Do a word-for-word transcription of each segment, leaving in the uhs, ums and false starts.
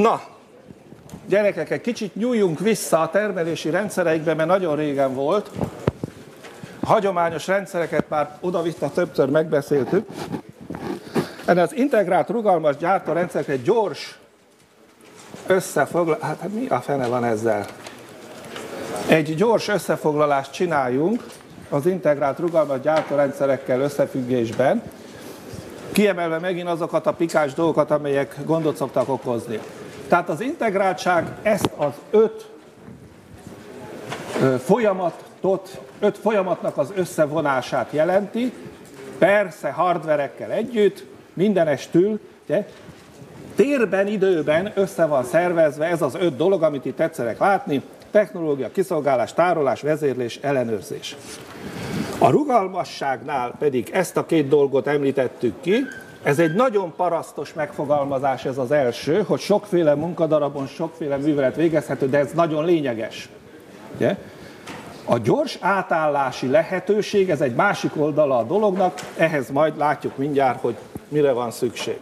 Na, gyerekek, egy kicsit nyúljunk vissza a termelési rendszereikbe, mert nagyon régen volt. A hagyományos rendszereket már oda-vissza többször megbeszéltük. Ennek az integrált, rugalmas gyártórendszerek egy gyors összefoglalás, hát mi a fene van ezzel? Egy gyors összefoglalást csináljunk az integrált, rugalmas gyártórendszerekkel összefüggésben, kiemelve megint azokat a pikáns dolgokat, amelyek gondot szoktak okozni. Tehát az integráltság ezt az öt folyamatot, öt folyamatnak az összevonását jelenti, persze hardverekkel együtt, mindenestül, ugye, térben, időben össze van szervezve ez az öt dolog, amit itt tetszerek látni: technológia, kiszolgálás, tárolás, vezérlés, ellenőrzés. A rugalmasságnál pedig ezt a két dolgot említettük ki. Ez egy nagyon parasztos megfogalmazás, ez az első, hogy sokféle munkadarabon sokféle művelet végezhető, de ez nagyon lényeges. Ugye? A gyors átállási lehetőség, ez egy másik oldala a dolognak, ehhez majd látjuk mindjárt, hogy mire van szükség.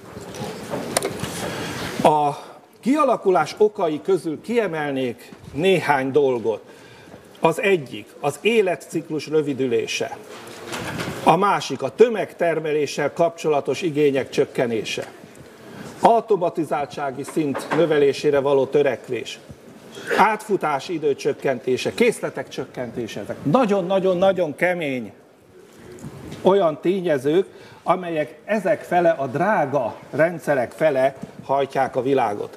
A kialakulás okai közül kiemelnék néhány dolgot. Az egyik az életciklus rövidülése. A másik a tömegtermeléssel kapcsolatos igények csökkenése. Automatizáltsági szint növelésére való törekvés. Átfutási idő csökkentése, készletek csökkentése. Ezek nagyon-nagyon-nagyon kemény olyan tényezők, amelyek ezek fele, a drága rendszerek fele hajtják a világot.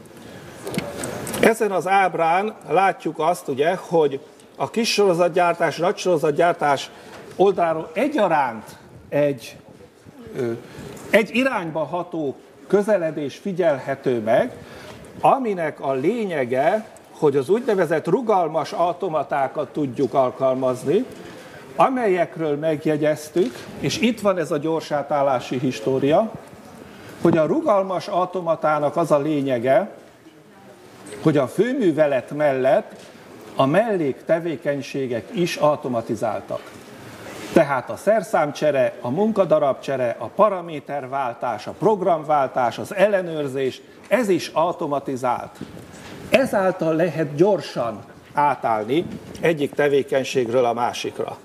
Ezen az ábrán látjuk azt, ugye, hogy a kis sorozatgyártás, nagy sorozatgyártás oldaláról egyaránt egy, egy irányba ható közeledés figyelhető meg, aminek a lényege, hogy az úgynevezett rugalmas automatákat tudjuk alkalmazni, amelyekről megjegyeztük, és itt van ez a gyors átállási história, hogy a rugalmas automatának az a lényege, hogy a főművelet mellett a melléktevékenységek is automatizáltak. Tehát a szerszámcsere, a munkadarabcsere, a paraméterváltás, a programváltás, az ellenőrzés, ez is automatizált. Ezáltal lehet gyorsan átállni egyik tevékenységről a másikra.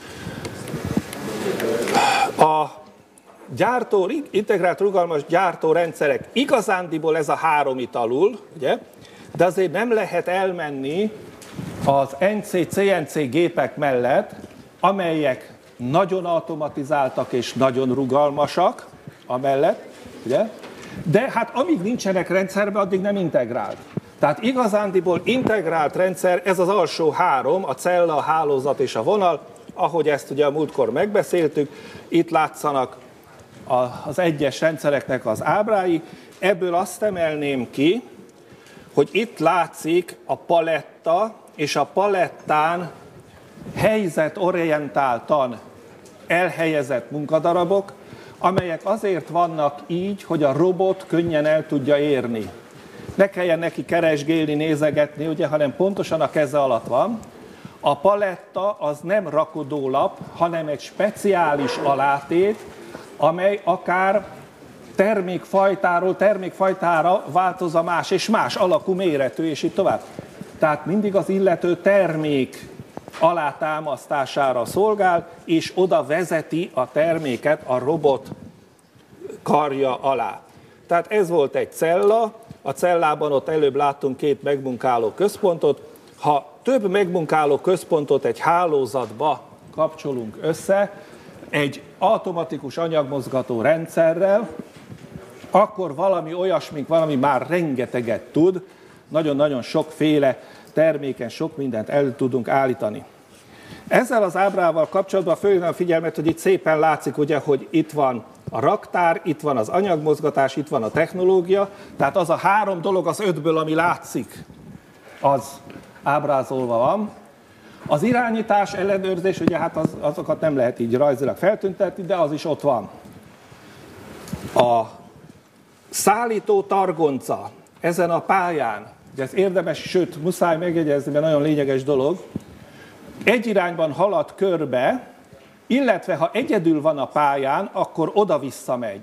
A gyártó, integrált rugalmas gyártórendszerek igazándiból ez a három itt alul, ugye? De azért nem lehet elmenni az en cé cé en cé gépek mellett, amelyek nagyon automatizáltak és nagyon rugalmasak amellett, ugye? De hát amíg nincsenek rendszerben, addig nem integrált. Tehát igazándiból integrált rendszer, ez az alsó három, a cella, a hálózat és a vonal, ahogy ezt ugye a múltkor megbeszéltük, itt látszanak az egyes rendszereknek az ábrái. Ebből azt emelném ki, hogy itt látszik a paletta, és a palettán helyzetorientáltan elhelyezett munkadarabok, amelyek azért vannak így, hogy a robot könnyen el tudja érni. Ne kelljen neki keresgélni, nézegetni, ugye, hanem pontosan a keze alatt van. A paletta az nem rakodólap, hanem egy speciális alátét, amely akár termékfajtáról termékfajtára változza más és más alakú, méretű, és így tovább. Tehát mindig az illető termék alátámasztására szolgál, és oda vezeti a terméket a robot karja alá. Tehát ez volt egy cella, a cellában ott előbb láttunk két megmunkáló központot. Ha több megmunkáló központot egy hálózatba kapcsolunk össze, egy automatikus anyagmozgató rendszerrel, akkor valami olyasmik, valami már rengeteget tud, nagyon-nagyon sokféle terméken sok mindent el tudunk állítani. Ezzel az ábrával kapcsolatban fölhívnám a figyelmet, hogy itt szépen látszik, ugye, hogy itt van a raktár, itt van az anyagmozgatás, itt van a technológia, tehát az a három dolog az ötből, ami látszik, az ábrázolva van. Az irányítás, ellenőrzés, ugye hát az, azokat nem lehet így rajzilag feltüntetni, de az is ott van. A szállító targonca ezen a pályán, ugye ez érdemes, sőt muszáj megjegyezni, mert nagyon lényeges dolog, egy irányban halad körbe, illetve ha egyedül van a pályán, akkor oda-vissza megy.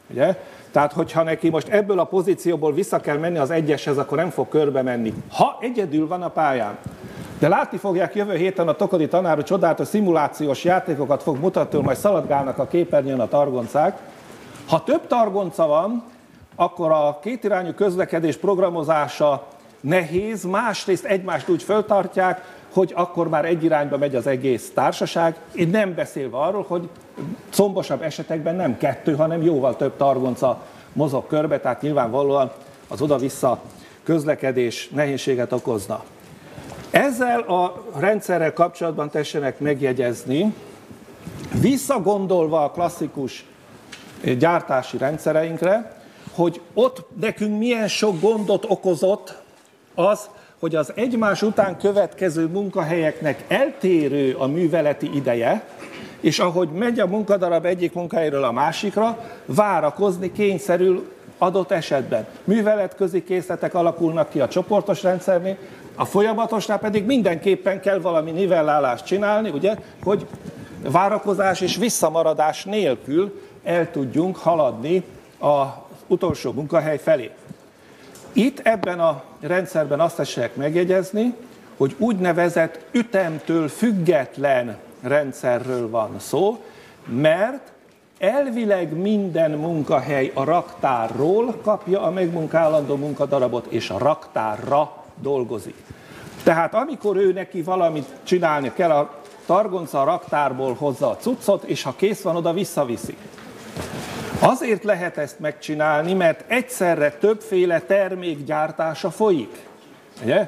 Ugye? Tehát, hogyha neki most ebből a pozícióból vissza kell menni az egyeshez, akkor nem fog körbe menni. Ha egyedül van a pályán. De látni fogják jövő héten a Tokodi tanár, hogy csodálatos szimulációs játékokat fog mutatni, majd szaladgálnak a képernyőn a targoncák. Ha több targonca van, akkor a kétirányú közlekedés programozása nehéz, másrészt egymást úgy föltartják, hogy akkor már egy irányba megy az egész társaság, én nem beszélve arról, hogy combosabb esetekben nem kettő, hanem jóval több targonca mozog körbe, tehát nyilvánvalóan az oda-vissza közlekedés nehézséget okozna. Ezzel a rendszerrel kapcsolatban tessenek megjegyezni, visszagondolva a klasszikus gyártási rendszereinkre, hogy ott nekünk milyen sok gondot okozott az, hogy az egymás után következő munkahelyeknek eltérő a műveleti ideje, és ahogy megy a munkadarab egyik munkahelyről a másikra, várakozni kényszerül adott esetben. Műveletközi készletek alakulnak ki a csoportos rendszernél, a folyamatosnál pedig mindenképpen kell valami nivellálást csinálni, ugye, hogy várakozás és visszamaradás nélkül el tudjunk haladni az utolsó munkahely felé. Itt ebben a rendszerben azt tessék megjegyezni, hogy úgynevezett ütemtől független rendszerről van szó, mert elvileg minden munkahely a raktárról kapja a megmunkálandó munkadarabot, és a raktárra dolgozik. Tehát amikor ő neki valamit csinálni kell, a targonca a raktárból hozza a cuccot, és ha kész van, oda visszaviszi. Azért lehet ezt megcsinálni, mert egyszerre többféle termék gyártása folyik. Ugye?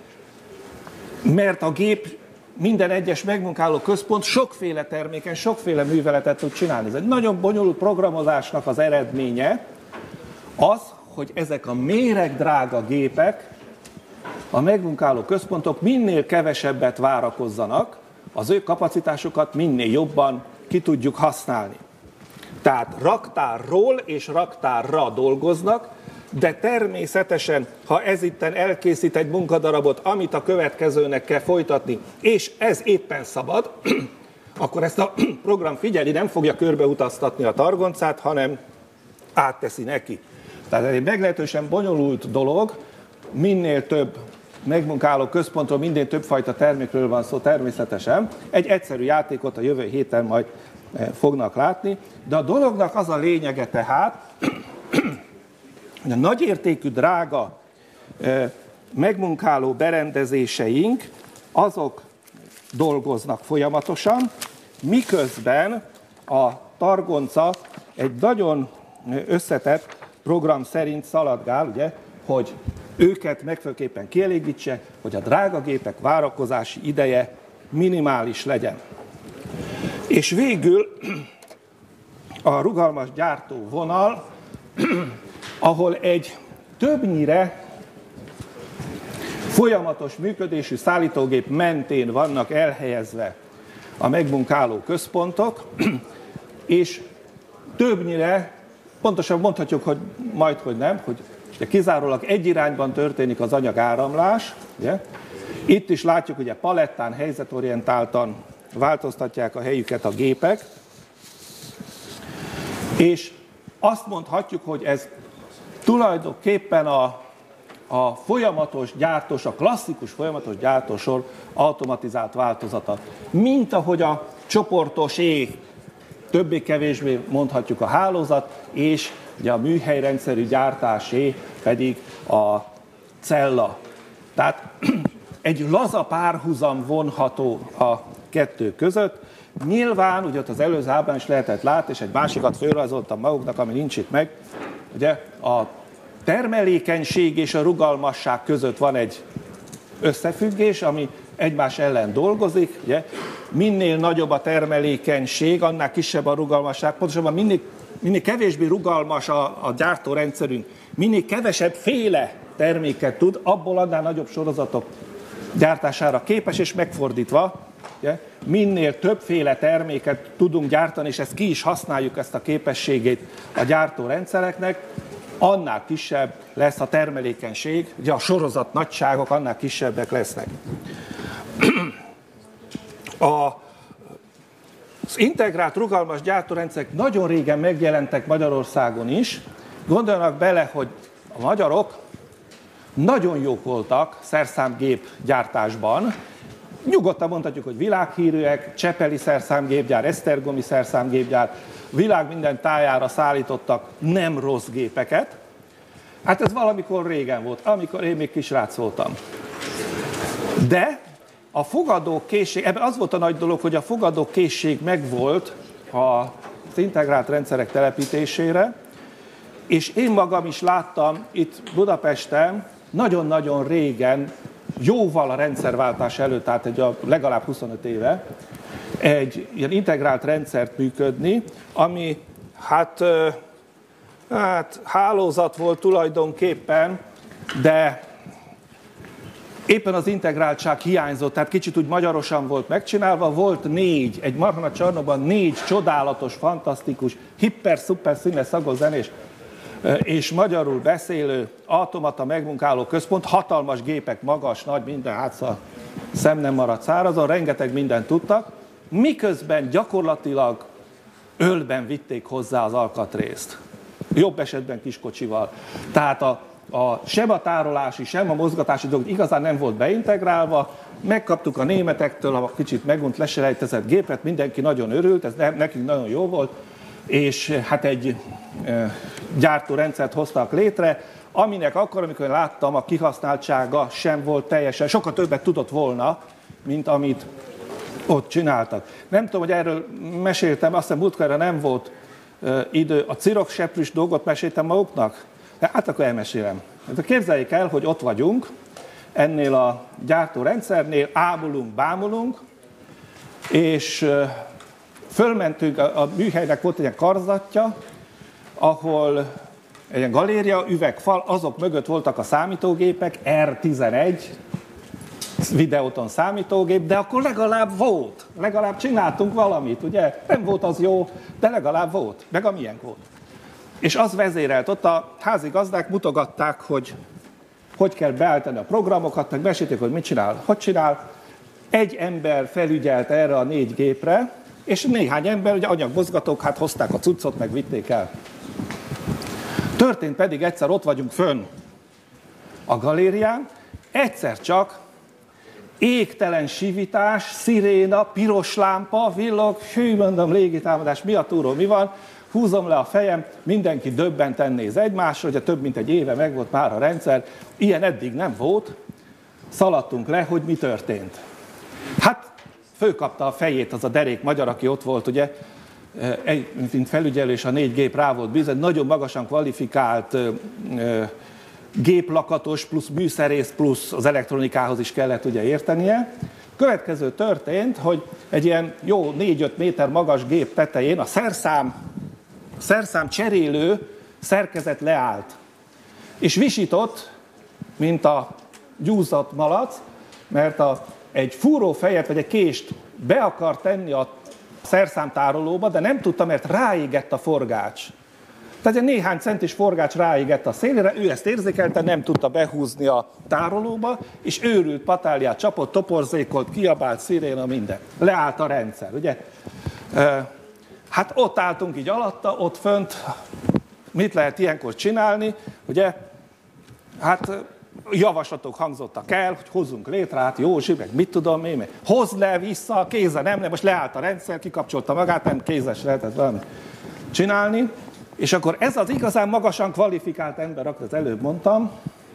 Mert a gép minden egyes megmunkáló központ sokféle terméken, sokféle műveletet tud csinálni. Ez egy nagyon bonyolult programozásnak az eredménye az, hogy ezek a méregdrága gépek, a megmunkáló központok minél kevesebbet várakozzanak, az ő kapacitásukat minél jobban ki tudjuk használni. Tehát raktárról és raktárra dolgoznak, de természetesen, ha ez itten elkészít egy munkadarabot, amit a következőnek kell folytatni, és ez éppen szabad, akkor ezt a program figyeli, nem fogja körbeutaztatni a targoncát, hanem átteszi neki. Tehát ez egy meglehetősen bonyolult dolog, minél több megmunkáló központról, minél többfajta termékről van szó természetesen. Egy egyszerű játékot a jövő héten majd fognak látni, de a dolognak az a lényege tehát, hogy a nagyértékű, drága megmunkáló berendezéseink, azok dolgoznak folyamatosan, miközben a targonca egy nagyon összetett program szerint szaladgál, ugye, hogy őket megfelelőképpen kielégítse, hogy a drága gépek várakozási ideje minimális legyen. És végül a rugalmas gyártóvonal, ahol egy többnyire folyamatos működésű szállítógép mentén vannak elhelyezve a megmunkáló központok, és többnyire, pontosan mondhatjuk, hogy majd, hogy nem, hogy de kizárólag egy irányban történik az anyagáramlás. Ugye? Itt is látjuk, hogy a palettán helyzetorientáltan változtatják a helyüket a gépek, és azt mondhatjuk, hogy ez tulajdonképpen a, a folyamatos gyártós, a klasszikus folyamatos gyártósor automatizált változata. Mint ahogy a csoportosé, többé-kevésbé mondhatjuk a hálózat, és ugye a műhelyrendszerű gyártásé pedig a cella. Tehát egy laza párhuzam vonható a kettő között. Nyilván, ugye ott az előző ábrán is lehetett látni, és egy másikat fölrajzoltam maguknak, ami nincs itt meg, ugye a termelékenység és a rugalmasság között van egy összefüggés, ami egymás ellen dolgozik. Ugye? Minél nagyobb a termelékenység, annál kisebb a rugalmasság, pontosabban minél, minél kevésbé rugalmas a, a gyártórendszerünk, minél kevesebb féle terméket tud, abból annál nagyobb sorozatok gyártására képes, és megfordítva, ugye? Minél többféle terméket tudunk gyártani, és ezt ki is használjuk, ezt a képességét a gyártórendszereknek, annál kisebb lesz a termelékenység, ugye a sorozat nagyságok annál kisebbek lesznek. A Az integrált rugalmas gyártórendszerek nagyon régen megjelentek Magyarországon is. Gondoljanak bele, hogy a magyarok nagyon jók voltak szerszámgép gyártásban. Nyugodtan mondhatjuk, hogy világhírűek, Csepeli szerszámgépgyár, esztergomi szerszámgépgyár, világ minden tájára szállítottak nem rossz gépeket. Hát ez valamikor régen volt, amikor én még kisrác voltam. De a fogadókészség, ebben az volt a nagy dolog, hogy a fogadókészség megvolt az integrált rendszerek telepítésére, és én magam is láttam itt Budapesten nagyon-nagyon régen, jóval a rendszerváltás előtt, tehát egy a legalább huszonöt éve, egy ilyen integrált rendszert működni, ami hát, hát hálózat volt tulajdonképpen, de éppen az integráltság hiányzott, tehát kicsit úgy magyarosan volt megcsinálva, volt négy, egy marha nagy csarnokban négy csodálatos, fantasztikus, hiper-szuper színes, szagos zenés és magyarul beszélő automata megmunkáló központ, hatalmas gépek, magas, nagy, minden, hátszal szem nem maradt szárazon, rengeteg mindent tudtak, miközben gyakorlatilag ölben vitték hozzá az alkatrészt. Jobb esetben kiskocsival. Tehát a, a, sem a tárolási, sem a mozgatási dolog igazán nem volt beintegrálva, megkaptuk a németektől a kicsit megunt, leselejtezett gépet, mindenki nagyon örült, ez nekünk nagyon jó volt, és hát egy e, gyártórendszert hoztak létre, aminek akkor, amikor láttam, a kihasználtsága sem volt teljesen, sokkal többet tudott volna, mint amit ott csináltak. Nem tudom, hogy erről meséltem, azt hiszem múltkor nem volt e, idő, a cirokseprűs dolgot meséltem maguknak? Hát akkor elmesélem. Hát képzeljék el, hogy ott vagyunk, ennél a gyártórendszernél, ámulunk, bámulunk, és e, fölmentünk, a, a műhelynek volt egy ilyen karzatja, ahol egy ilyen galéria, üvegfal, azok mögött voltak a számítógépek, er tizenegy, videóton számítógép, de akkor legalább volt, legalább csináltunk valamit, ugye? Nem volt az jó, de legalább volt, meg a miénk volt. És az vezérelt, ott a házigazdák mutogatták, hogy hogy kell beállítani a programokat, meg mesélték, hogy mit csinál, hogy csinál. Egy ember felügyelt erre a négy gépre, és néhány ember, ugye anyagmozgatók, hát hozták a cuccot, meg vitték el. Történt pedig egyszer, ott vagyunk fönn a galérián, egyszer csak égtelen sivítás, sziréna, piros lámpa, villog, hű, mondom, légitámadás, mi a túró, mi van? Húzom le a fejem, mindenki döbbenten néz egymásra, ugye több mint egy éve megvolt már a rendszer, ilyen eddig nem volt, szaladtunk le, hogy mi történt. Hát fölkapta a fejét az a derék magyar, aki ott volt, ugye, egy, mint felügyelő, és a négy gép rá volt bízva, nagyon magasan kvalifikált géplakatos plusz műszerész plusz az elektronikához is kellett ugye értenie. Következő történt, hogy egy ilyen jó négy-öt méter magas gép tetején a szerszám, szerszám cserélő szerkezet leállt, és visított, mint a gyúzott malac, mert a, egy fúrófejet vagy egy kést be akar tenni a szerszámtárolóba, de nem tudta, mert ráégett a forgács. Tehát egy néhány centis forgács ráégett a szélére, ő ezt érzékelte, nem tudta behúzni a tárolóba, és őrült patáliát csapott, toporzékolt, kiabált, sziréna, minden. Leállt a rendszer, ugye? Hát ott álltunk így alatta, ott fönt, mit lehet ilyenkor csinálni, ugye? Hát javaslatok hangzottak el, hogy hozzunk létre, hát Józsi, meg mit tudom én, meg hozd le vissza, kézzel nem, nem, most leállt a rendszer, kikapcsolta magát, nem kézzel se lehetett valamit csinálni. És akkor ez az igazán magasan kvalifikált ember, akit az előbb mondtam,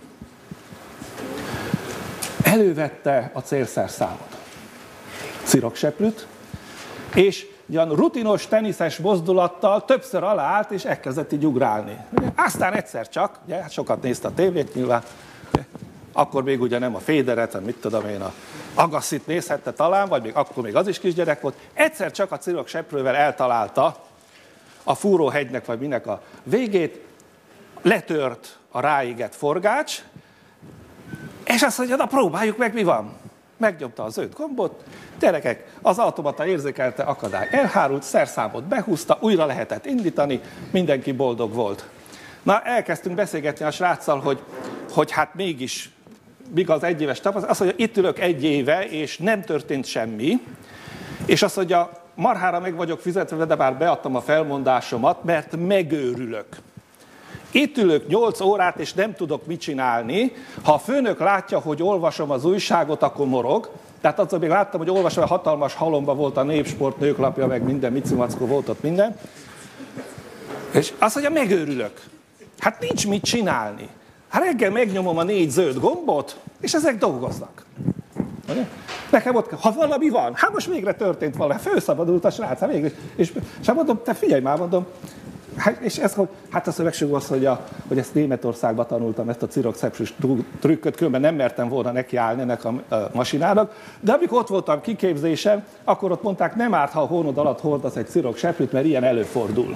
elővette a célszerszámot, cirokseprűt, és olyan rutinos teniszes mozdulattal többször aláállt, és elkezdett így ugrálni. Aztán egyszer csak, ugye, sokat nézte a tévét nyilván, akkor még ugye nem a Federert, mit tudom én, a Agasszit nézhette talán, vagy még akkor még az is kisgyerek volt, egyszer csak a cirokseprővel eltalálta a fúróhegynek, vagy minek a végét, letört a ráégett forgács, és azt mondja, na próbáljuk meg, mi van. Megnyomta az zöld gombot, gyerekek, az automata érzékelte, akadály elhárult, szerszámot behúzta, újra lehetett indítani, mindenki boldog volt. Na, elkezdtünk beszélgetni a sráccal, hogy, hogy hát mégis, míg az egyéves tapasztalat, azt mondja, itt ülök egy éve, és nem történt semmi, és azt mondja, marhára meg vagyok fizetve, de bár beadtam a felmondásomat, mert megőrülök. Itt ülök nyolc órát, és nem tudok mit csinálni. Ha a főnök látja, hogy olvasom az újságot, akkor morog. Tehát azzal még láttam, hogy olvasom, hogy hatalmas halomba volt a Népsport, Nőklapja, meg minden, micimackó volt ott minden. És azt mondja, megőrülök. Hát nincs mit csinálni. Hát reggel megnyomom a négy zöld gombot, és ezek dolgoznak. Nekem ott, ha valami van, hát most végre történt valami, fölszabadult a srác, hát végre, és, és hát mondom, te figyelj már, mondom, hát, és ez, hogy, hát a szövegség az, hogy, a, hogy ezt Németországban tanultam, ezt a cirokszepsis trükköt, különben nem mertem volna nekiállni ennek a, a masinának, de amikor ott voltam kiképzésen, akkor ott mondták, nem árt, ha a hónod alatt hordasz egy cirokseplit, mert ilyen előfordul.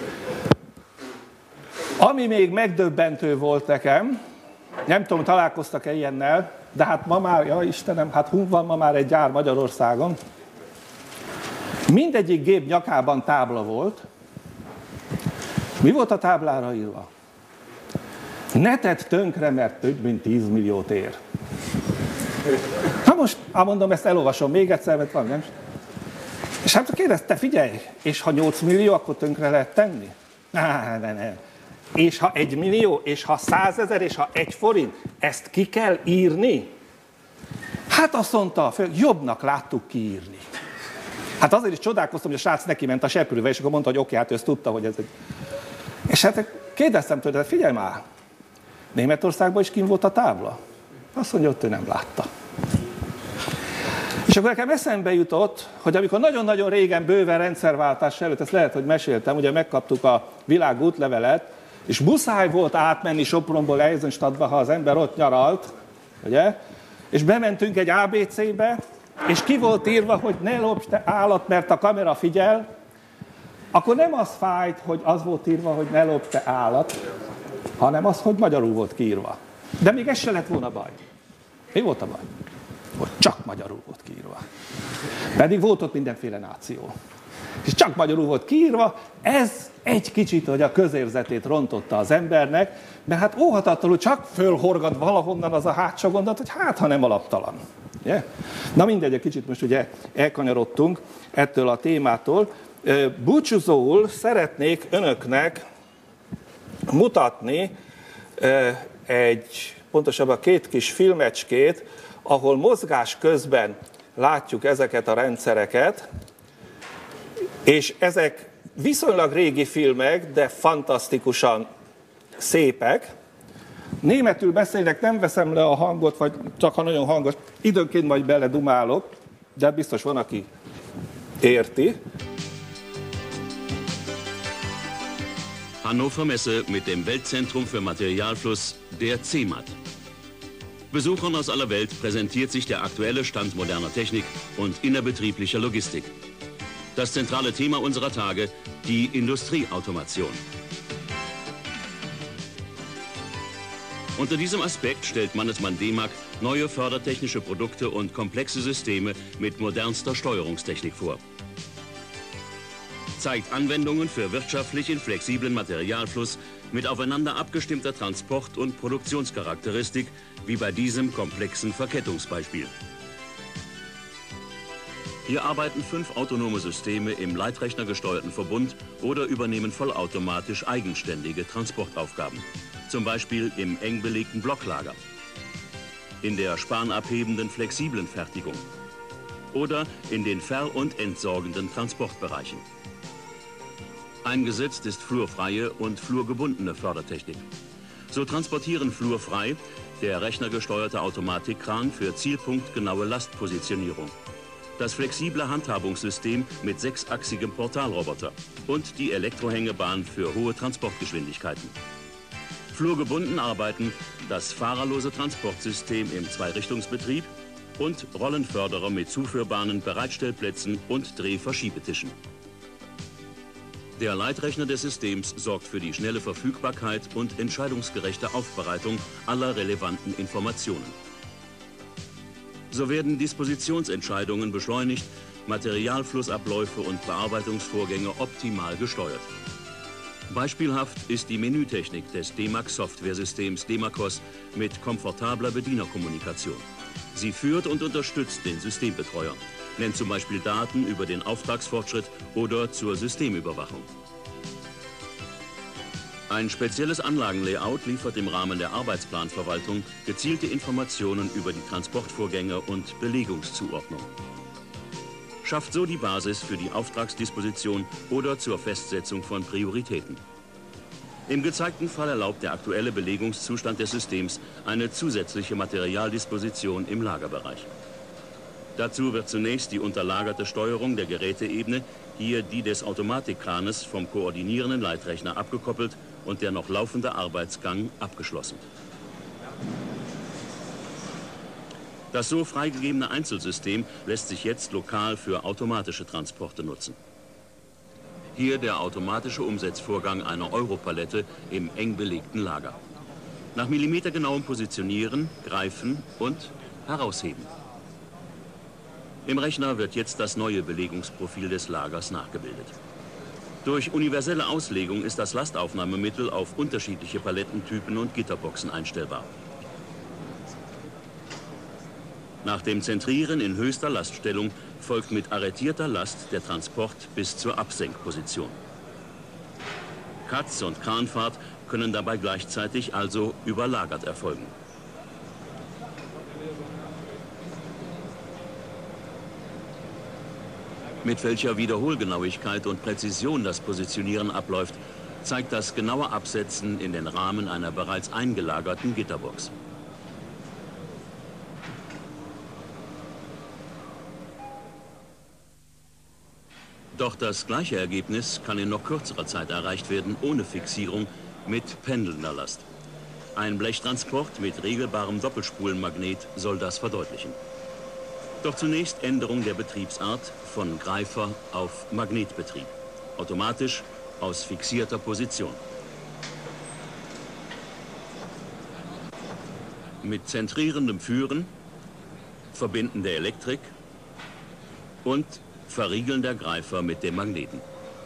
Ami még megdöbbentő volt nekem, nem tudom, találkoztak-e ilyennel, de hát ma már, ja Istenem, hát hunk van ma már egy gyár Magyarországon. Mindegyik gép nyakában tábla volt. Mi volt a táblára írva? Ne tedd tönkre, mert több mint tíz milliót ér. Na most, ha mondom, ezt elolvasom még egyszer, mert van, nem? És hát kérdezte, figyelj, és ha nyolc millió, akkor tönkre lehet tenni? Á, ne, ne. És ha egy millió, és ha százezer, és ha egy forint, ezt ki kell írni? Hát azt mondta, jobbnak láttuk kiírni. Hát azért is csodálkoztam, hogy a srác neki ment a seprűvel, és akkor mondta, hogy oké, hát ő ezt tudta, hogy ez egy... És hát kérdeztem tőle, figyelj már, Németországban is kint volt a tábla? Azt mondja, hogy ő nem látta. És akkor nekem eszembe jutott, hogy amikor nagyon-nagyon régen, bőven rendszerváltás előtt, ezt lehet, hogy meséltem, ugye megkaptuk a világ útlevelet, és muszáj volt átmenni Sopronból Eisenstadtba, ha az ember ott nyaralt, ugye? És bementünk egy á bé cé-be, és ki volt írva, hogy ne lopj te állat, mert a kamera figyel, akkor nem az fájt, hogy az volt írva, hogy ne lopj te állat, hanem az, hogy magyarul volt kiírva. De még ez se lett volna baj. Mi volt a baj? Hogy csak magyarul volt kiírva. Pedig volt ott mindenféle náció. És csak magyarul volt kiírva, ez egy kicsit, hogy a közérzetét rontotta az embernek, mert hát óhatatlanul csak fölhorgat valahonnan az a hátsó gondot, hogy hát, ha nem alaptalan. Yeah? Na mindegy, egy kicsit most ugye elkanyarodtunk ettől a témától. Búcsúzóul szeretnék önöknek mutatni egy, pontosabban két kis filmecskét, ahol mozgás közben látjuk ezeket a rendszereket, és ezek viszonylag régi filmek, de fantasztikusan szépek. Németül beszélnek, nem veszem le a hangot, vagy csak ha nagyon hangos, időnként majd beledumálok, de biztos van, aki érti. Hannover Messe mit dem Weltzentrum für Materialfluss, der C E M A T. Besuchern aus aller Welt präsentiert sich der aktuelle Stand moderner Technik und innerbetrieblicher Logistik. Das zentrale Thema unserer Tage, die Industrieautomation. Unter diesem Aspekt stellt Mannesmann Demag neue fördertechnische Produkte und komplexe Systeme mit modernster Steuerungstechnik vor. Zeigt Anwendungen für wirtschaftlichen, flexiblen Materialfluss mit aufeinander abgestimmter Transport- und Produktionscharakteristik, wie bei diesem komplexen Verkettungsbeispiel. Hier arbeiten fünf autonome Systeme im leitrechnergesteuerten Verbund oder übernehmen vollautomatisch eigenständige Transportaufgaben. Zum Beispiel im eng belegten Blocklager, in der spanabhebenden flexiblen Fertigung oder in den ver- und entsorgenden Transportbereichen. Eingesetzt ist flurfreie und flurgebundene Fördertechnik. So transportieren flurfrei der rechnergesteuerte Automatikkran für zielpunktgenaue Lastpositionierung, das flexible Handhabungssystem mit sechsachsigem Portalroboter und die Elektrohängebahn für hohe Transportgeschwindigkeiten. Flurgebunden arbeiten das fahrerlose Transportsystem im Zweirichtungsbetrieb und Rollenförderer mit zuführbaren Bereitstellplätzen und Drehverschiebetischen. Der Leitrechner des Systems sorgt für die schnelle Verfügbarkeit und entscheidungsgerechte Aufbereitung aller relevanten Informationen. So werden Dispositionsentscheidungen beschleunigt, Materialflussabläufe und Bearbeitungsvorgänge optimal gesteuert. Beispielhaft ist die Menütechnik des Demag Softwaresystems Demacos mit komfortabler Bedienerkommunikation. Sie führt und unterstützt den Systembetreuer, nennt zum Beispiel Daten über den Auftragsfortschritt oder zur Systemüberwachung. Ein spezielles Anlagenlayout liefert im Rahmen der Arbeitsplanverwaltung gezielte Informationen über die Transportvorgänge und Belegungszuordnung. Schafft so die Basis für die Auftragsdisposition oder zur Festsetzung von Prioritäten. Im gezeigten Fall erlaubt der aktuelle Belegungszustand des Systems eine zusätzliche Materialdisposition im Lagerbereich. Dazu wird zunächst die unterlagerte Steuerung der Geräteebene, hier die des Automatikkranes, vom koordinierenden Leitrechner abgekoppelt und der noch laufende Arbeitsgang abgeschlossen. Das so freigegebene Einzelsystem lässt sich jetzt lokal für automatische Transporte nutzen. Hier der automatische Umsetzvorgang einer Europalette im eng belegten Lager. Nach millimetergenauem Positionieren, Greifen und Herausheben. Im Rechner wird jetzt das neue Belegungsprofil des Lagers nachgebildet. Durch universelle Auslegung ist das Lastaufnahmemittel auf unterschiedliche Palettentypen und Gitterboxen einstellbar. Nach dem Zentrieren in höchster Laststellung folgt mit arretierter Last der Transport bis zur Absenkposition. Katz- und Kranfahrt können dabei gleichzeitig, also überlagert, erfolgen. Mit welcher Wiederholgenauigkeit und Präzision das Positionieren abläuft, zeigt das genaue Absetzen in den Rahmen einer bereits eingelagerten Gitterbox. Doch das gleiche Ergebnis kann in noch kürzerer Zeit erreicht werden, ohne Fixierung, mit pendelnder Last. Ein Blechtransport mit regelbarem Doppelspulenmagnet soll das verdeutlichen. Doch zunächst Änderung der Betriebsart von Greifer auf Magnetbetrieb. Automatisch aus fixierter Position. Mit zentrierendem Führen, Verbinden der Elektrik und Verriegeln der Greifer mit dem Magneten.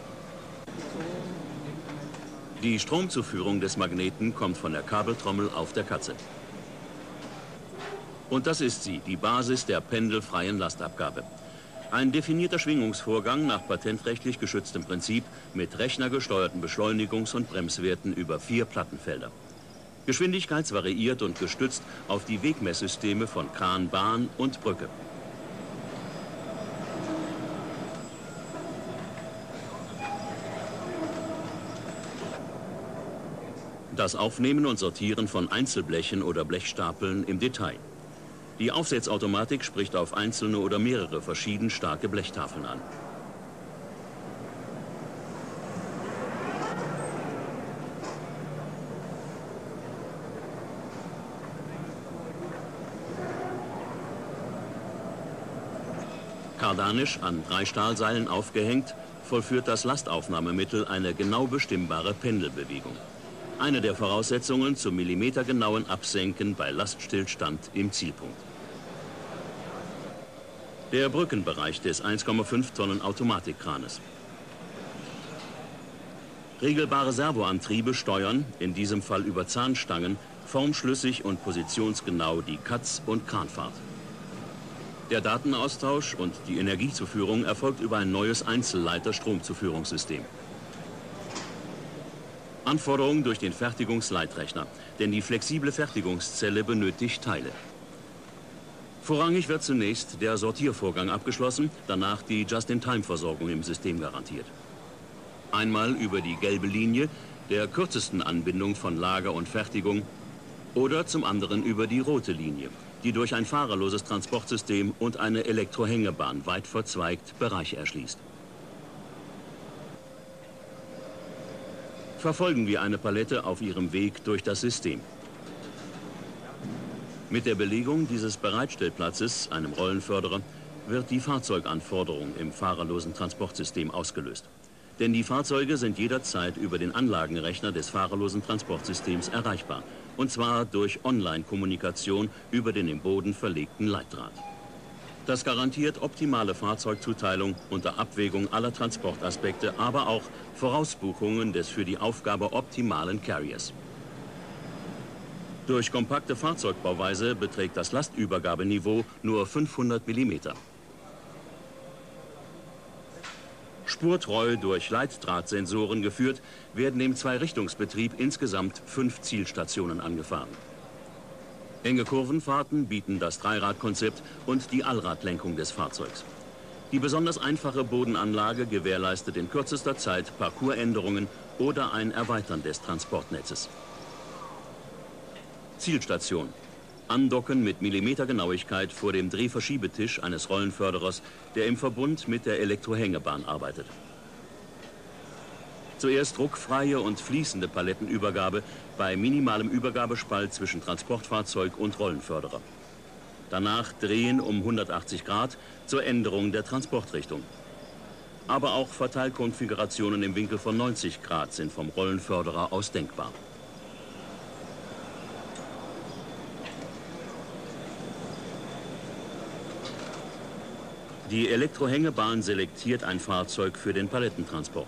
Die Stromzuführung des Magneten kommt von der Kabeltrommel auf der Katze. Und das ist sie, die Basis der pendelfreien Lastabgabe. Ein definierter Schwingungsvorgang nach patentrechtlich geschütztem Prinzip mit rechnergesteuerten Beschleunigungs- und Bremswerten über vier Plattenfelder. Geschwindigkeitsvariiert und gestützt auf die Wegmesssysteme von Kran, Bahn und Brücke. Das Aufnehmen und Sortieren von Einzelblechen oder Blechstapeln im Detail. Die Aufsetzautomatik spricht auf einzelne oder mehrere verschieden starke Blechtafeln an. Kardanisch an drei Stahlseilen aufgehängt, vollführt das Lastaufnahmemittel eine genau bestimmbare Pendelbewegung. Eine der Voraussetzungen zum millimetergenauen Absenken bei Laststillstand im Zielpunkt. Der Brückenbereich des eins Komma fünf Tonnen Automatikkranes. Regelbare Servoantriebe steuern, in diesem Fall über Zahnstangen, formschlüssig und positionsgenau die Katz- und Kranfahrt. Der Datenaustausch und die Energiezuführung erfolgt über ein neues Einzelleiter-Stromzuführungssystem. Anforderungen durch den Fertigungsleitrechner, denn die flexible Fertigungszelle benötigt Teile. Vorrangig wird zunächst der Sortiervorgang abgeschlossen, danach die Just-in-Time-Versorgung im System garantiert. Einmal über die gelbe Linie, der kürzesten Anbindung von Lager und Fertigung, oder zum anderen über die rote Linie, die durch ein fahrerloses Transportsystem und eine Elektrohängebahn weit verzweigt Bereiche erschließt. Verfolgen wir eine Palette auf ihrem Weg durch das System. Mit der Belegung dieses Bereitstellplatzes, einem Rollenförderer, wird die Fahrzeuganforderung im fahrerlosen Transportsystem ausgelöst. Denn die Fahrzeuge sind jederzeit über den Anlagenrechner des fahrerlosen Transportsystems erreichbar. Und zwar durch Online-Kommunikation über den im Boden verlegten Leitdraht. Das garantiert optimale Fahrzeugzuteilung unter Abwägung aller Transportaspekte, aber auch Vorausbuchungen des für die Aufgabe optimalen Carriers. Durch kompakte Fahrzeugbauweise beträgt das Lastübergabeniveau nur fünfhundert Millimeter. Spurtreu durch Leitdrahtsensoren geführt, werden im Zweirichtungsbetrieb insgesamt fünf Zielstationen angefahren. Enge Kurvenfahrten bieten das Dreiradkonzept und die Allradlenkung des Fahrzeugs. Die besonders einfache Bodenanlage gewährleistet in kürzester Zeit Parcoursänderungen oder ein Erweitern des Transportnetzes. Zielstation. Andocken mit Millimetergenauigkeit vor dem Drehverschiebetisch eines Rollenförderers, der im Verbund mit der Elektrohängebahn arbeitet. Zuerst druckfreie und fließende Palettenübergabe bei minimalem Übergabespalt zwischen Transportfahrzeug und Rollenförderer. Danach Drehen um hundertachtzig Grad zur Änderung der Transportrichtung. Aber auch Verteilkonfigurationen im Winkel von neunzig Grad sind vom Rollenförderer aus denkbar. Die Elektrohängebahn selektiert ein Fahrzeug für den Palettentransport.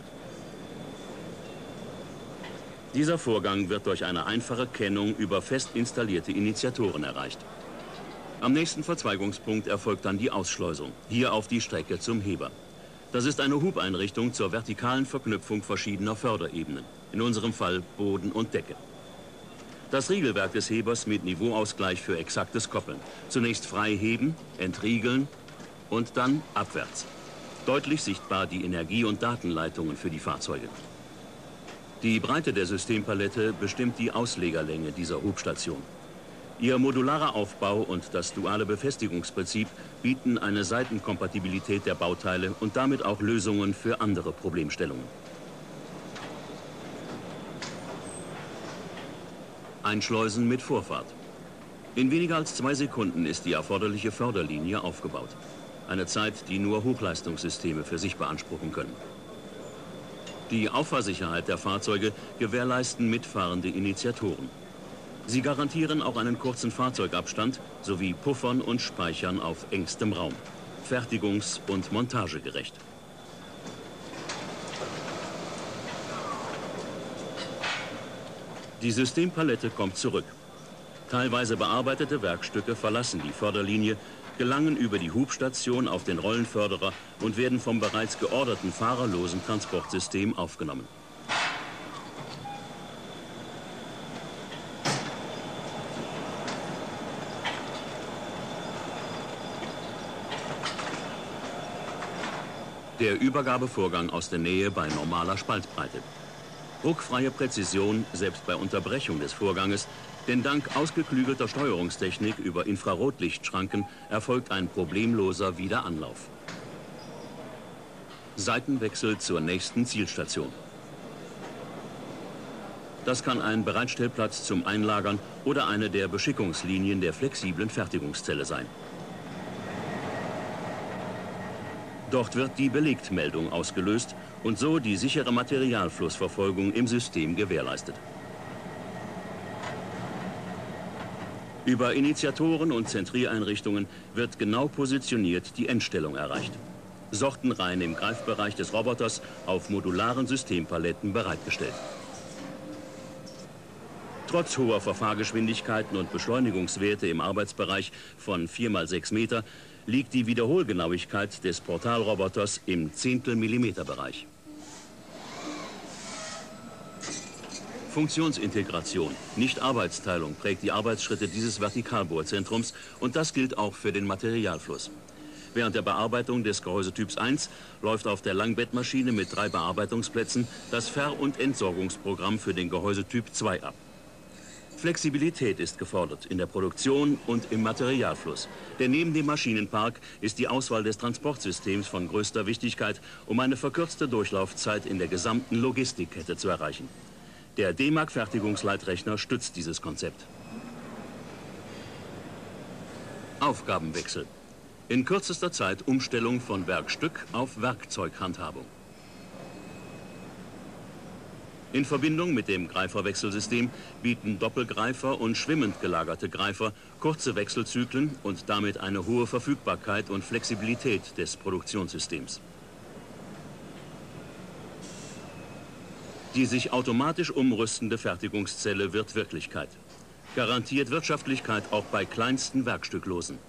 Dieser Vorgang wird durch eine einfache Kennung über fest installierte Initiatoren erreicht. Am nächsten Verzweigungspunkt erfolgt dann die Ausschleusung, hier auf die Strecke zum Heber. Das ist eine Hubeinrichtung zur vertikalen Verknüpfung verschiedener Förderebenen, in unserem Fall Boden und Decke. Das Riegelwerk des Hebers mit Niveauausgleich für exaktes Koppeln. Zunächst frei heben, entriegeln und dann abwärts. Deutlich sichtbar die Energie- und Datenleitungen für die Fahrzeuge. Die Breite der Systempalette bestimmt die Auslegerlänge dieser Hubstation. Ihr modularer Aufbau und das duale Befestigungsprinzip bieten eine Seitenkompatibilität der Bauteile und damit auch Lösungen für andere Problemstellungen. Einschleusen mit Vorfahrt. In weniger als zwei Sekunden ist die erforderliche Förderlinie aufgebaut. Eine Zeit, die nur Hochleistungssysteme für sich beanspruchen können. Die Auffahrsicherheit der Fahrzeuge gewährleisten mitfahrende Initiatoren. Sie garantieren auch einen kurzen Fahrzeugabstand sowie Puffern und Speichern auf engstem Raum. Fertigungs- und montagegerecht. Die Systempalette kommt zurück. Teilweise bearbeitete Werkstücke verlassen die Förderlinie, gelangen über die Hubstation auf den Rollenförderer und werden vom bereits georderten fahrerlosen Transportsystem aufgenommen. Der Übergabevorgang aus der Nähe bei normaler Spaltbreite. Druckfreie Präzision selbst bei Unterbrechung des Vorganges, denn dank ausgeklügelter Steuerungstechnik über Infrarotlichtschranken erfolgt ein problemloser Wiederanlauf. Seitenwechsel zur nächsten Zielstation. Das kann ein Bereitstellplatz zum Einlagern oder eine der Beschickungslinien der flexiblen Fertigungszelle sein. Dort wird die Belegtmeldung ausgelöst und so die sichere Materialflussverfolgung im System gewährleistet. Über Initiatoren und Zentriereinrichtungen wird genau positioniert die Endstellung erreicht. Sortenreihen im Greifbereich des Roboters auf modularen Systempaletten bereitgestellt. Trotz hoher Verfahrgeschwindigkeiten und Beschleunigungswerte im Arbeitsbereich von vier mal sechs Meter liegt die Wiederholgenauigkeit des Portalroboters im Zehntel-Millimeter-Bereich. Funktionsintegration, nicht Arbeitsteilung, prägt die Arbeitsschritte dieses Vertikalbohrzentrums und das gilt auch für den Materialfluss. Während der Bearbeitung des Gehäusetyps eins läuft auf der Langbettmaschine mit drei Bearbeitungsplätzen das Ver- und Entsorgungsprogramm für den Gehäusetyp zwei ab. Flexibilität ist gefordert in der Produktion und im Materialfluss. Denn neben dem Maschinenpark ist die Auswahl des Transportsystems von größter Wichtigkeit, um eine verkürzte Durchlaufzeit in der gesamten Logistikkette zu erreichen. Der D-Mark-Fertigungsleitrechner stützt dieses Konzept. Aufgabenwechsel. In kürzester Zeit Umstellung von Werkstück auf Werkzeughandhabung. In Verbindung mit dem Greiferwechselsystem bieten Doppelgreifer und schwimmend gelagerte Greifer kurze Wechselzyklen und damit eine hohe Verfügbarkeit und Flexibilität des Produktionssystems. Die sich automatisch umrüstende Fertigungszelle wird Wirklichkeit. Garantiert Wirtschaftlichkeit auch bei kleinsten Werkstücklosen.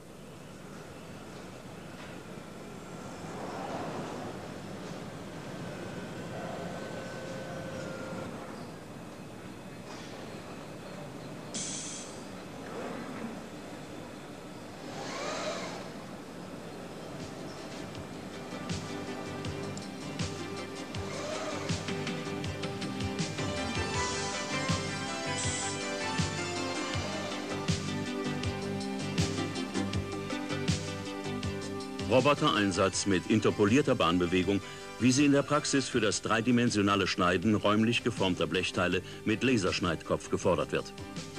Robotereinsatz mit interpolierter Bahnbewegung, wie sie in der Praxis für das dreidimensionale Schneiden räumlich geformter Blechteile mit Laserschneidkopf gefordert wird.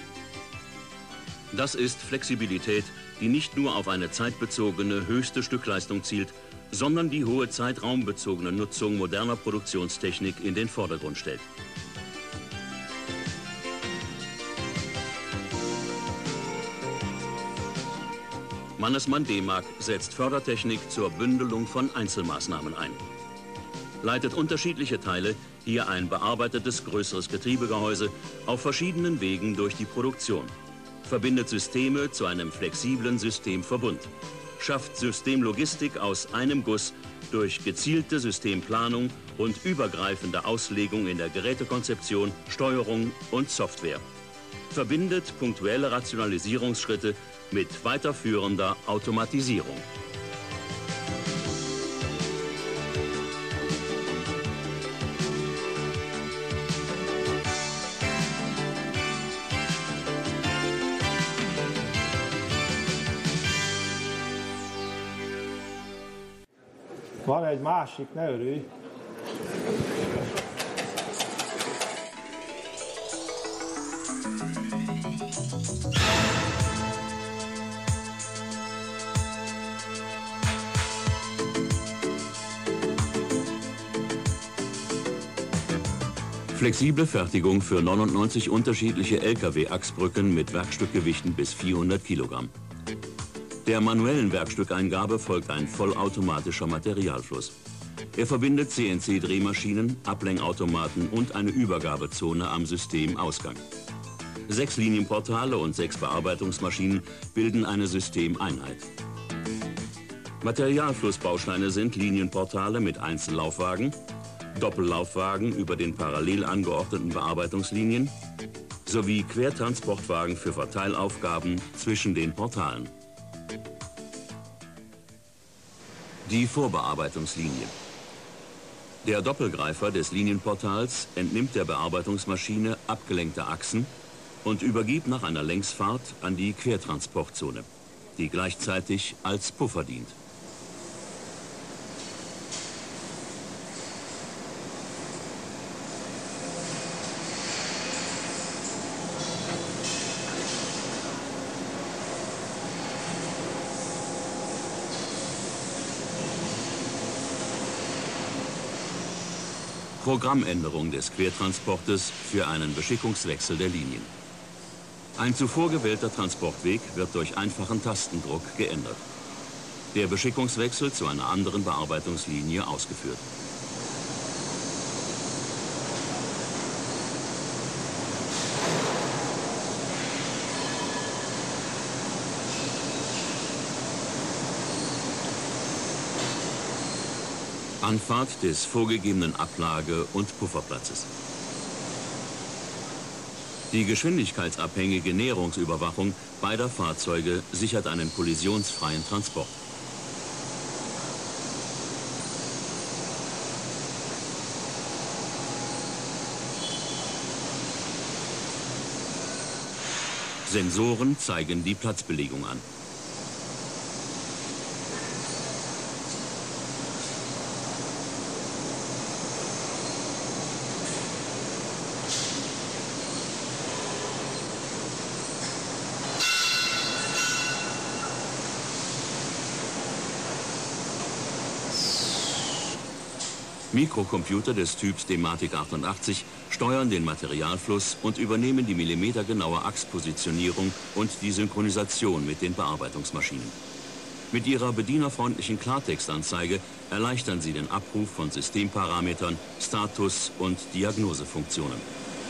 Das ist Flexibilität, die nicht nur auf eine zeitbezogene höchste Stückleistung zielt, sondern die hohe zeitraumbezogene Nutzung moderner Produktionstechnik in den Vordergrund stellt. Mannesmann D-Mark setzt Fördertechnik zur Bündelung von Einzelmaßnahmen ein. Leitet unterschiedliche Teile, hier ein bearbeitetes größeres Getriebegehäuse, auf verschiedenen Wegen durch die Produktion. Verbindet Systeme zu einem flexiblen Systemverbund. Schafft Systemlogistik aus einem Guss durch gezielte Systemplanung und übergreifende Auslegung in der Gerätekonzeption, Steuerung und Software. Verbindet punktuelle Rationalisierungsschritte mit weiterführender Automatisierung. Van egy másik, ne örülj. Flexible Fertigung für neunundneunzig unterschiedliche L K W-Achsbrücken mit Werkstückgewichten bis vierhundert Kilogramm. Der manuellen Werkstückeingabe folgt ein vollautomatischer Materialfluss. Er verbindet C N C-Drehmaschinen, Ablenkautomaten und eine Übergabezone am Systemausgang. Sechs Linienportale und sechs Bearbeitungsmaschinen bilden eine Systemeinheit. Materialflussbausteine sind Linienportale mit Einzellaufwagen, Doppellaufwagen über den parallel angeordneten Bearbeitungslinien sowie Quertransportwagen für Verteilaufgaben zwischen den Portalen. Die Vorbearbeitungslinie. Der Doppelgreifer des Linienportals entnimmt der Bearbeitungsmaschine abgelenkte Achsen und übergibt nach einer Längsfahrt an die Quertransportzone, die gleichzeitig als Puffer dient. Programmänderung des Quertransportes für einen Beschickungswechsel der Linien. Ein zuvor gewählter Transportweg wird durch einfachen Tastendruck geändert. Der Beschickungswechsel zu einer anderen Bearbeitungslinie ausgeführt. Anfahrt des vorgegebenen Ablage- und Pufferplatzes. Die geschwindigkeitsabhängige Näherungsüberwachung beider Fahrzeuge sichert einen kollisionsfreien Transport. Sensoren zeigen die Platzbelegung an. Mikrocomputer des Typs Dematic achtundachtzig steuern den Materialfluss und übernehmen die millimetergenaue Achspositionierung und die Synchronisation mit den Bearbeitungsmaschinen. Mit ihrer bedienerfreundlichen Klartextanzeige erleichtern sie den Abruf von Systemparametern, Status- und Diagnosefunktionen.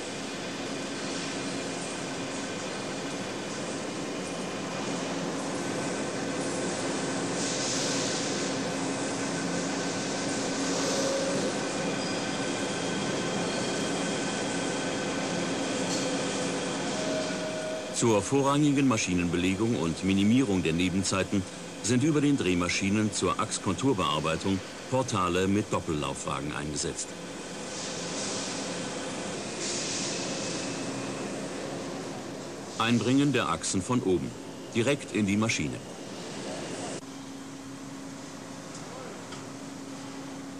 Zur vorrangigen Maschinenbelegung und Minimierung der Nebenzeiten sind über den Drehmaschinen zur Achskonturbearbeitung Portale mit Doppellaufwagen eingesetzt. Einbringen der Achsen von oben, direkt in die Maschine.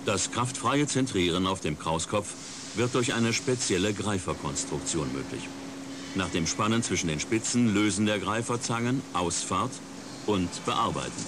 Das kraftfreie Zentrieren auf dem Krauskopf wird durch eine spezielle Greiferkonstruktion möglich. Nach dem Spannen zwischen den Spitzen lösen der Greiferzangen Ausfahrt und bearbeiten.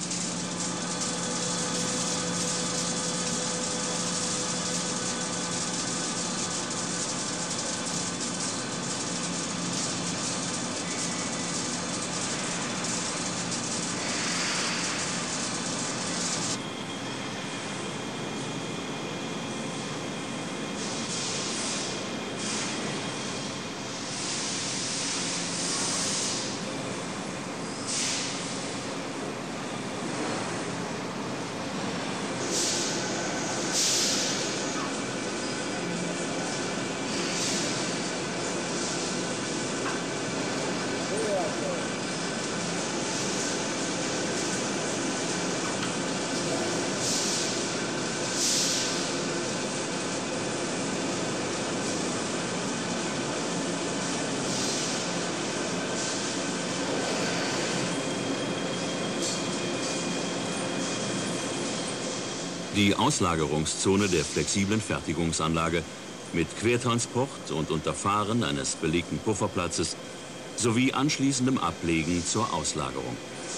Die Auslagerungszone der flexiblen Fertigungsanlage mit Quertransport und Unterfahren eines belegten Pufferplatzes sowie anschließendem Ablegen zur Auslagerung.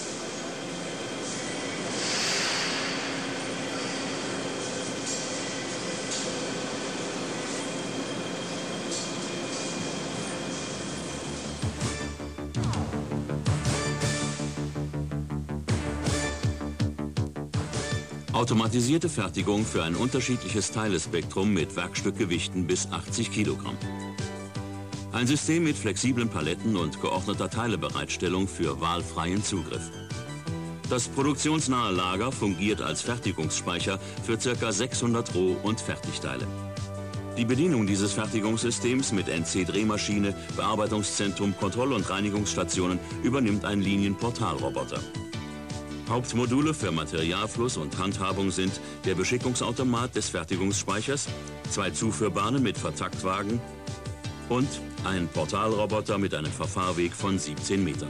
Automatisierte Fertigung für ein unterschiedliches Teilespektrum mit Werkstückgewichten bis achtzig Kilogramm. Ein System mit flexiblen Paletten und geordneter Teilebereitstellung für wahlfreien Zugriff. Das produktionsnahe Lager fungiert als Fertigungsspeicher für ca. sechshundert Roh- und Fertigteile. Die Bedienung dieses Fertigungssystems mit N C-Drehmaschine, Bearbeitungszentrum, Kontroll- und Reinigungsstationen übernimmt ein Linienportalroboter. Hauptmodule für Materialfluss und Handhabung sind der Beschickungsautomat des Fertigungsspeichers, zwei Zuführbahnen mit Vertaktwagen und ein Portalroboter mit einem Verfahrweg von siebzehn Metern.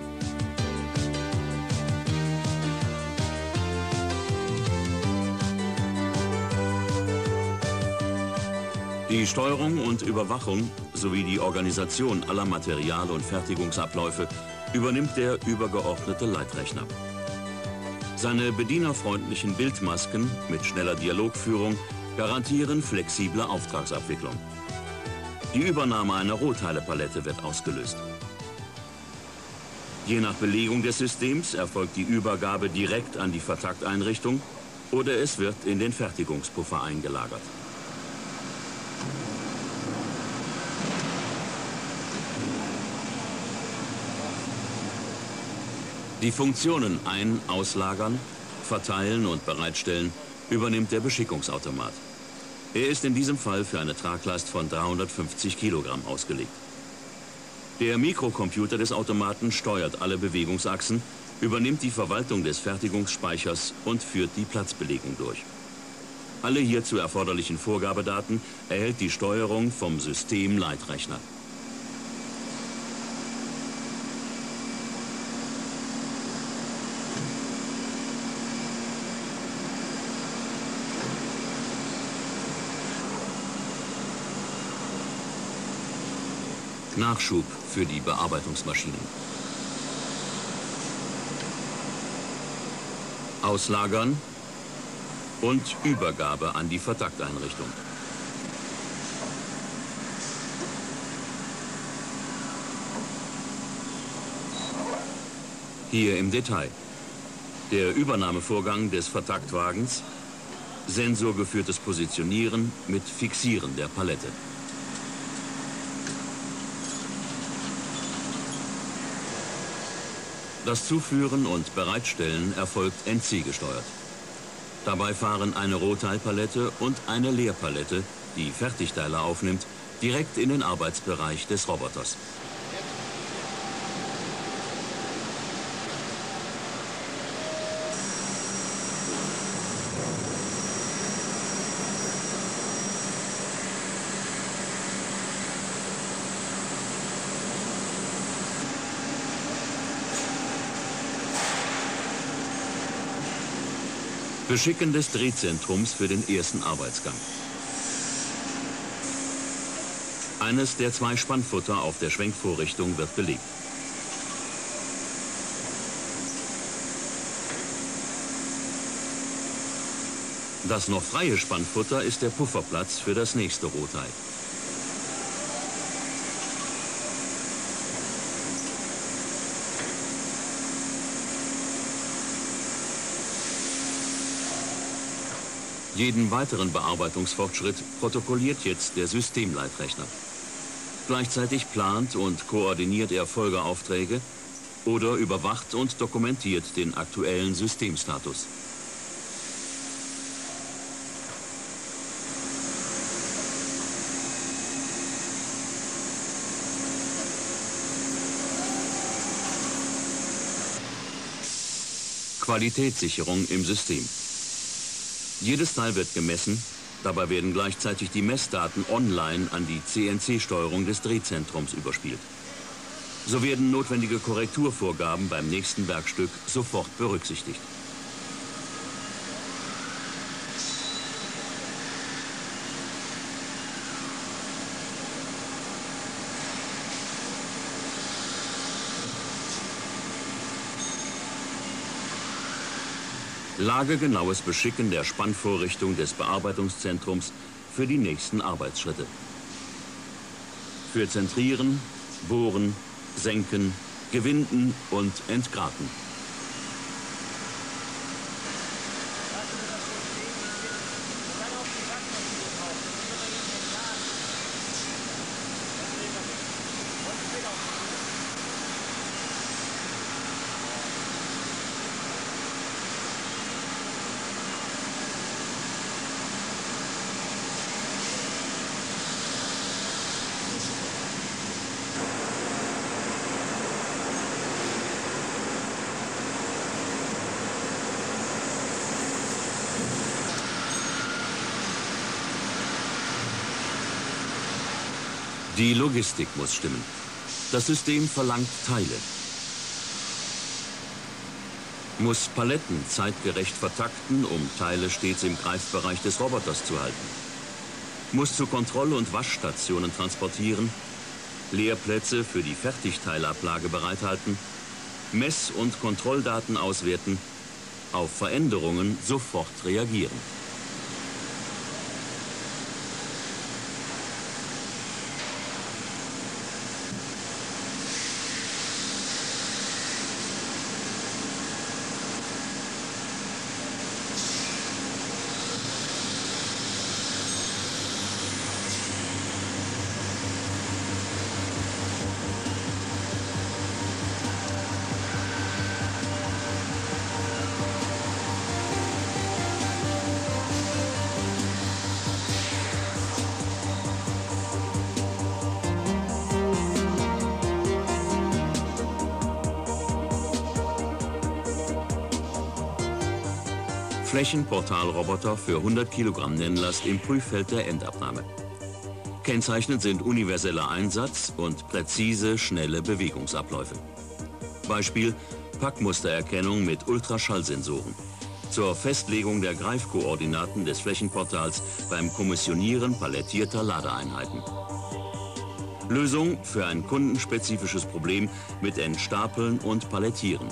Die Steuerung und Überwachung sowie die Organisation aller Material- und Fertigungsabläufe übernimmt der übergeordnete Leitrechner. Seine bedienerfreundlichen Bildmasken mit schneller Dialogführung garantieren flexible Auftragsabwicklung. Die Übernahme einer Rohteilepalette wird ausgelöst. Je nach Belegung des Systems erfolgt die Übergabe direkt an die Vertakteinrichtung oder es wird in den Fertigungspuffer eingelagert. Die Funktionen ein-, auslagern, verteilen und bereitstellen übernimmt der Beschickungsautomat. Er ist in diesem Fall für eine Traglast von dreihundertfünfzig Kilogramm ausgelegt. Der Mikrocomputer des Automaten steuert alle Bewegungsachsen, übernimmt die Verwaltung des Fertigungsspeichers und führt die Platzbelegung durch. Alle hierzu erforderlichen Vorgabedaten erhält die Steuerung vom System-Leitrechner. Nachschub für die Bearbeitungsmaschinen. Auslagern und Übergabe an die Vertakteinrichtung. Hier im Detail. Der Übernahmevorgang des Vertaktwagens, sensorgeführtes Positionieren mit Fixieren der Palette. Das Zuführen und Bereitstellen erfolgt N C gesteuert. Dabei fahren eine Rohteilpalette und eine Leerpalette, die Fertigteile aufnimmt, direkt in den Arbeitsbereich des Roboters. Beschicken des Drehzentrums für den ersten Arbeitsgang. Eines der zwei Spannfutter auf der Schwenkvorrichtung wird belegt. Das noch freie Spannfutter ist der Pufferplatz für das nächste Rohteil. Jeden weiteren Bearbeitungsfortschritt protokolliert jetzt der Systemleitrechner. Gleichzeitig plant und koordiniert er Folgeaufträge oder überwacht und dokumentiert den aktuellen Systemstatus. Qualitätssicherung im System. Jedes Teil wird gemessen, dabei werden gleichzeitig die Messdaten online an die C N C-Steuerung des Drehzentrums überspielt. So werden notwendige Korrekturvorgaben beim nächsten Werkstück sofort berücksichtigt. Lagegenaues Beschicken der Spannvorrichtung des Bearbeitungszentrums für die nächsten Arbeitsschritte. Für Zentrieren, Bohren, Senken, Gewinden und Entgraten. Die Logistik muss stimmen. Das System verlangt Teile. Muss Paletten zeitgerecht vertakten, um Teile stets im Greifbereich des Roboters zu halten. Muss zu Kontroll- und Waschstationen transportieren, Leerplätze für die Fertigteilablage bereithalten, Mess- und Kontrolldaten auswerten, auf Veränderungen sofort reagieren. Flächenportalroboter für hundert Kilogramm Nennlast im Prüffeld der Endabnahme. Kennzeichnend sind universeller Einsatz und präzise, schnelle Bewegungsabläufe. Beispiel: Packmustererkennung mit Ultraschallsensoren. Zur Festlegung der Greifkoordinaten des Flächenportals beim Kommissionieren palettierter Ladeeinheiten. Lösung für ein kundenspezifisches Problem mit Entstapeln und Palettieren.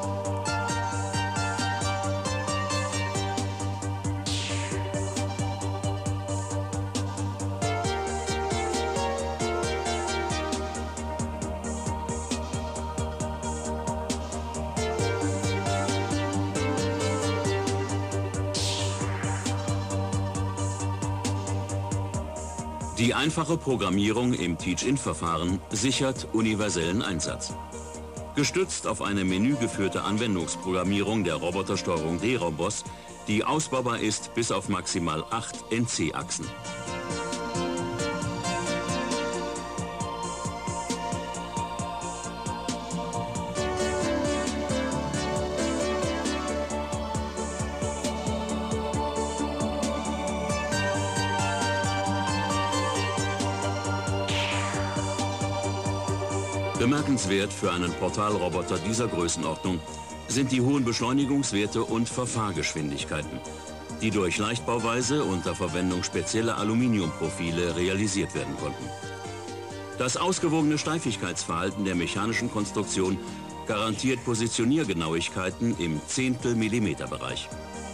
Die einfache Programmierung im Teach-In-Verfahren sichert universellen Einsatz. Gestützt auf eine menügeführte Anwendungsprogrammierung der Robotersteuerung D-Robos, die ausbaubar ist bis auf maximal acht N C-Achsen. Bemerkenswert für einen Portalroboter dieser Größenordnung sind die hohen Beschleunigungswerte und Verfahrgeschwindigkeiten, die durch Leichtbauweise unter Verwendung spezieller Aluminiumprofile realisiert werden konnten. Das ausgewogene Steifigkeitsverhalten der mechanischen Konstruktion garantiert Positioniergenauigkeiten im Zehntel-Millimeter-Bereich.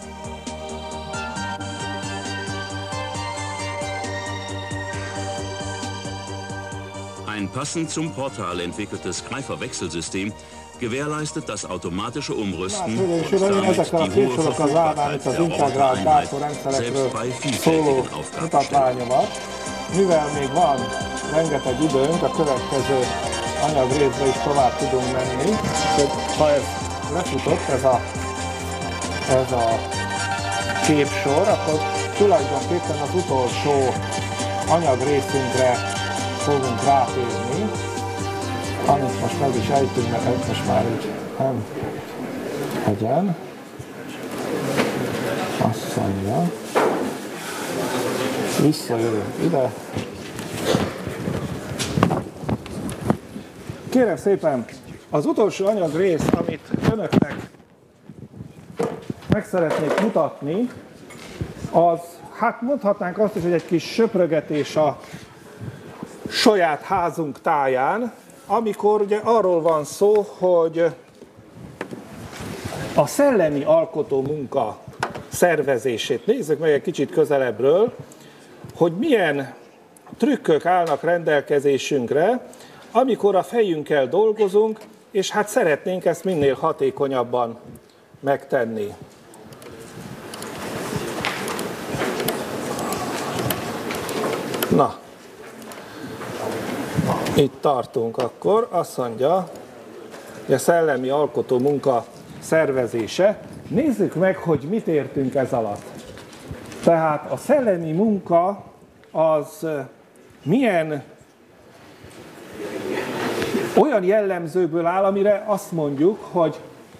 Ein passend zum Portal entwickeltes Greiferwechselsystem gewährleistet das automatische Umrüsten und damit die hohe Verfügbarkeit der Robotereinheit, selbst bei vielfältigen Aufgabenstellungen. Mivel még van rengeteg időnk, a következő anyagrészbe is tovább tudunk menni, hogy ha ez lefutott, ez a, ez a képsor, akkor tulajdonképpen az utolsó anyagrészünkre fogunk rátérni, amit most meg is ejtünk, mert ez most már így nem legyen. Azt mondja. Visszajövünk ide. Kérem szépen, az utolsó anyagrész, amit önöknek meg szeretnék mutatni, az, hát mondhatnánk azt is, hogy egy kis söprögetés a saját házunk táján, amikor ugye arról van szó, hogy a szellemi alkotó munka szervezését nézzük meg egy kicsit közelebbről, hogy milyen trükkök állnak rendelkezésünkre, amikor a fejünkkel dolgozunk, és hát szeretnénk ezt minél hatékonyabban megtenni. Na, itt tartunk akkor, azt mondja, hogy a szellemi alkotó munka szervezése. Nézzük meg, hogy mit értünk ez alatt. Tehát a szellemi munka az milyen olyan jellemzőből áll, amire azt mondjuk, hogy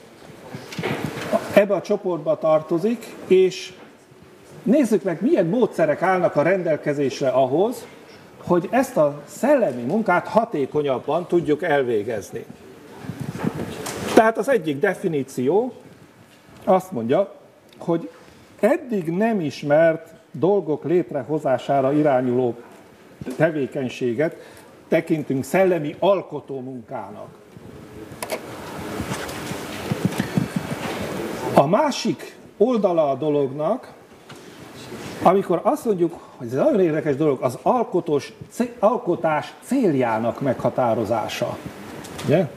ebbe a csoportba tartozik, és nézzük meg, milyen módszerek állnak a rendelkezésre ahhoz, hogy ezt a szellemi munkát hatékonyabban tudjuk elvégezni. Tehát az egyik definíció azt mondja, hogy eddig nem ismert dolgok létrehozására irányuló tevékenységet tekintünk szellemi alkotó munkának. A másik oldala a dolognak, amikor azt mondjuk, hogy ez nagyon érdekes dolog, az alkotós, alkotás céljának meghatározása. Ugye?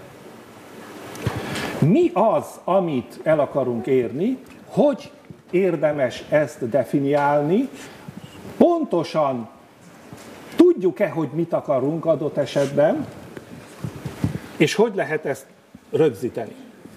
Mi az, amit el akarunk érni, hogy érdemes ezt definiálni, pontosan tudjuk-e, hogy mit akarunk adott esetben, és hogy lehet ezt rögzíteni.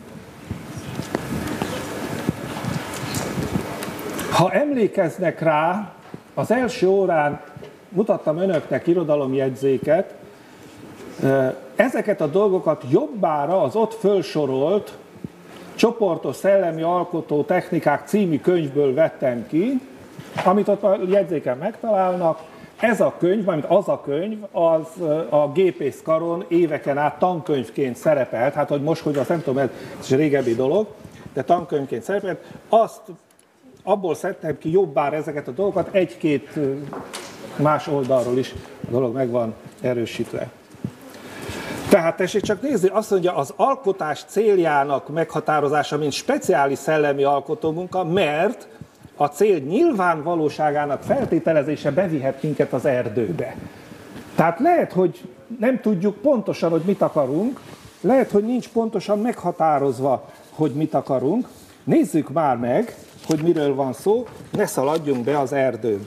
Ha emlékeznek rá, az első órán mutattam önöknek irodalomjegyzéket, ezeket a dolgokat jobbára az ott fölsorolt Csoportos szellemi alkotó technikák című könyvből vettem ki, amit ott a jegyzéken megtalálnak. Ez a könyv, mármint az a könyv, az a gépészkaron éveken át tankönyvként szerepelt, hát hogy most, hogy azt nem tudom, ez is régebbi dolog, de tankönyvként szerepelt, azt abból szedtem ki jobbára ezeket a dolgokat, egy-két más oldalról is a dolog meg van erősítve. Tehát tessék csak nézni, azt mondja, az alkotás céljának meghatározása, mint speciális szellemi alkotómunka, mert a cél nyilvánvalóságának feltételezése bevihet minket az erdőbe. Tehát lehet, hogy nem tudjuk pontosan, hogy mit akarunk, lehet, hogy nincs pontosan meghatározva, hogy mit akarunk. Nézzük már meg, hogy miről van szó, ne szaladjunk be az erdőbe.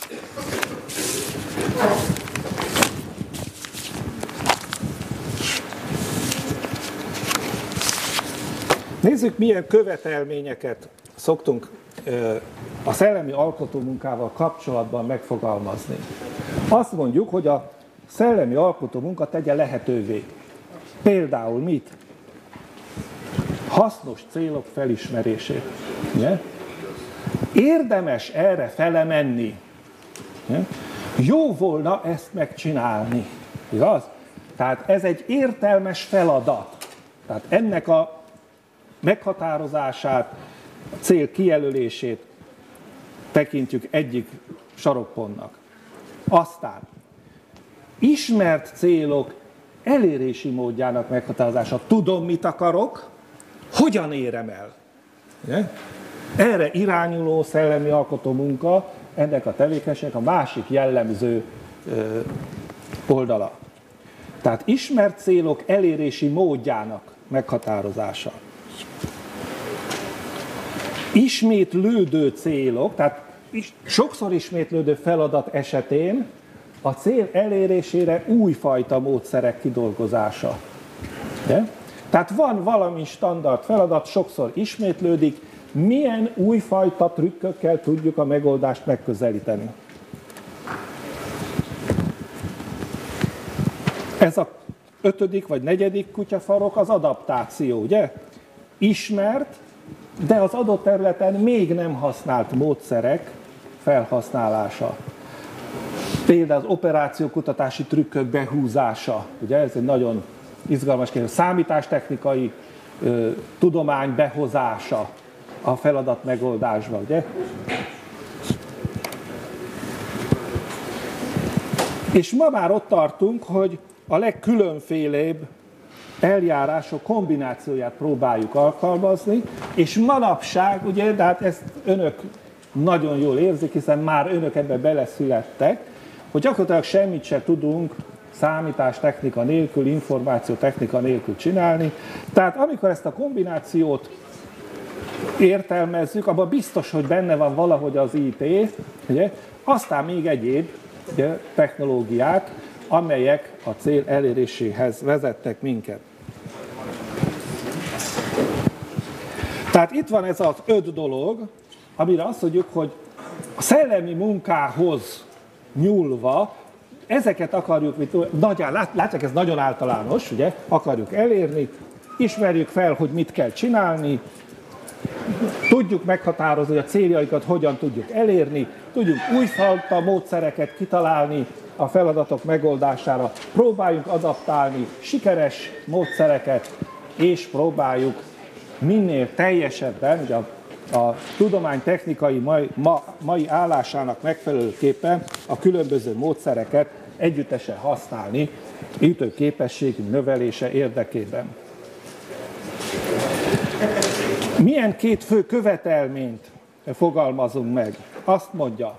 Nézzük, milyen követelményeket szoktunk a szellemi alkotómunkával kapcsolatban megfogalmazni. Azt mondjuk, hogy a szellemi alkotómunka tegye lehetővé. Például mit? Hasznos célok felismerését. Ugye? Érdemes erre fele menni. Ugye? Jó volna ezt megcsinálni. Igaz? Tehát ez egy értelmes feladat. Tehát ennek a meghatározását, a cél kijelölését tekintjük egyik sarokpontnak. Aztán ismert célok elérési módjának meghatározása. Tudom, mit akarok, hogyan érem el. Ugye? Erre irányuló szellemi alkotó munka, ennek a tevékenységnek a másik jellemző ö, oldala. Tehát ismert célok elérési módjának meghatározása. Ismétlődő célok, tehát sokszor ismétlődő feladat esetén a cél elérésére újfajta módszerek kidolgozása. De? Tehát van valami standard feladat, sokszor ismétlődik, milyen újfajta trükkökkel tudjuk a megoldást megközelíteni. Ez a ötödik vagy negyedik kutyafarok az adaptáció, ugye? Ismert, de az adott területen még nem használt módszerek felhasználása. Például az operációkutatási trükkök behúzása, ugye ez egy nagyon izgalmas kérdés. Számítástechnikai ö, tudomány behozása a feladat megoldásba, ugye? És ma már ott tartunk, hogy a legkülönfélébb eljárások kombinációját próbáljuk alkalmazni, és manapság, ugye, de hát ezt önök nagyon jól érzik, hiszen már önök ebbe beleszülettek, hogy gyakorlatilag semmit se tudunk számítástechnika nélkül, információtechnika nélkül csinálni. Tehát amikor ezt a kombinációt értelmezzük, abban biztos, hogy benne van valahogy az í té, ugye? Aztán még egyéb ugye, technológiák, amelyek a cél eléréséhez vezettek minket. Tehát itt van ez az öt dolog, amire azt mondjuk, hogy a szellemi munkához nyúlva ezeket akarjuk, látják, ez nagyon általános, ugye, akarjuk elérni, ismerjük fel, hogy mit kell csinálni, tudjuk meghatározni, hogy a céljaikat hogyan tudjuk elérni, tudjuk újfajta módszereket kitalálni a feladatok megoldására, próbáljuk adaptálni sikeres módszereket, és próbáljuk minél teljesebben, ugye a, a tudomány technikai mai, ma, mai állásának megfelelőképpen a különböző módszereket együttesen használni ütőképességünk növelése érdekében. Milyen két fő követelményt fogalmazunk meg? Azt mondja,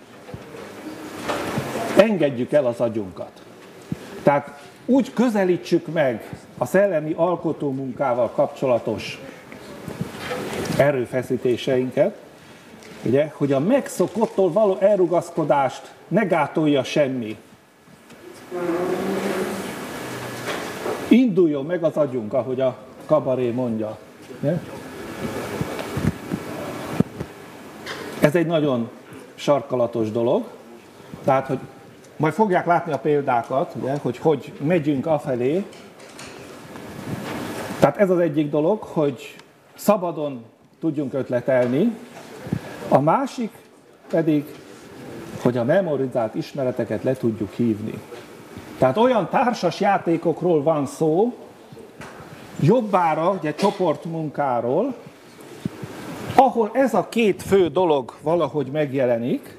engedjük el az agyunkat. Tehát úgy közelítsük meg a szellemi alkotómunkával kapcsolatos erőfeszítéseinket, ugye, hogy a megszokottól való elrugaszkodást ne gátolja semmi. Induljon meg az agyunk, ahogy a Kabaré mondja. Ez egy nagyon sarkalatos dolog, tehát, hogy majd fogják látni a példákat, ugye, hogy hogy megyünk afelé. Tehát ez az egyik dolog, hogy szabadon tudjunk ötletelni, a másik pedig, hogy a memorizált ismereteket le tudjuk hívni. Tehát olyan társas játékokról van szó, jobbára, ugye csoportmunkáról, ahol ez a két fő dolog valahogy megjelenik,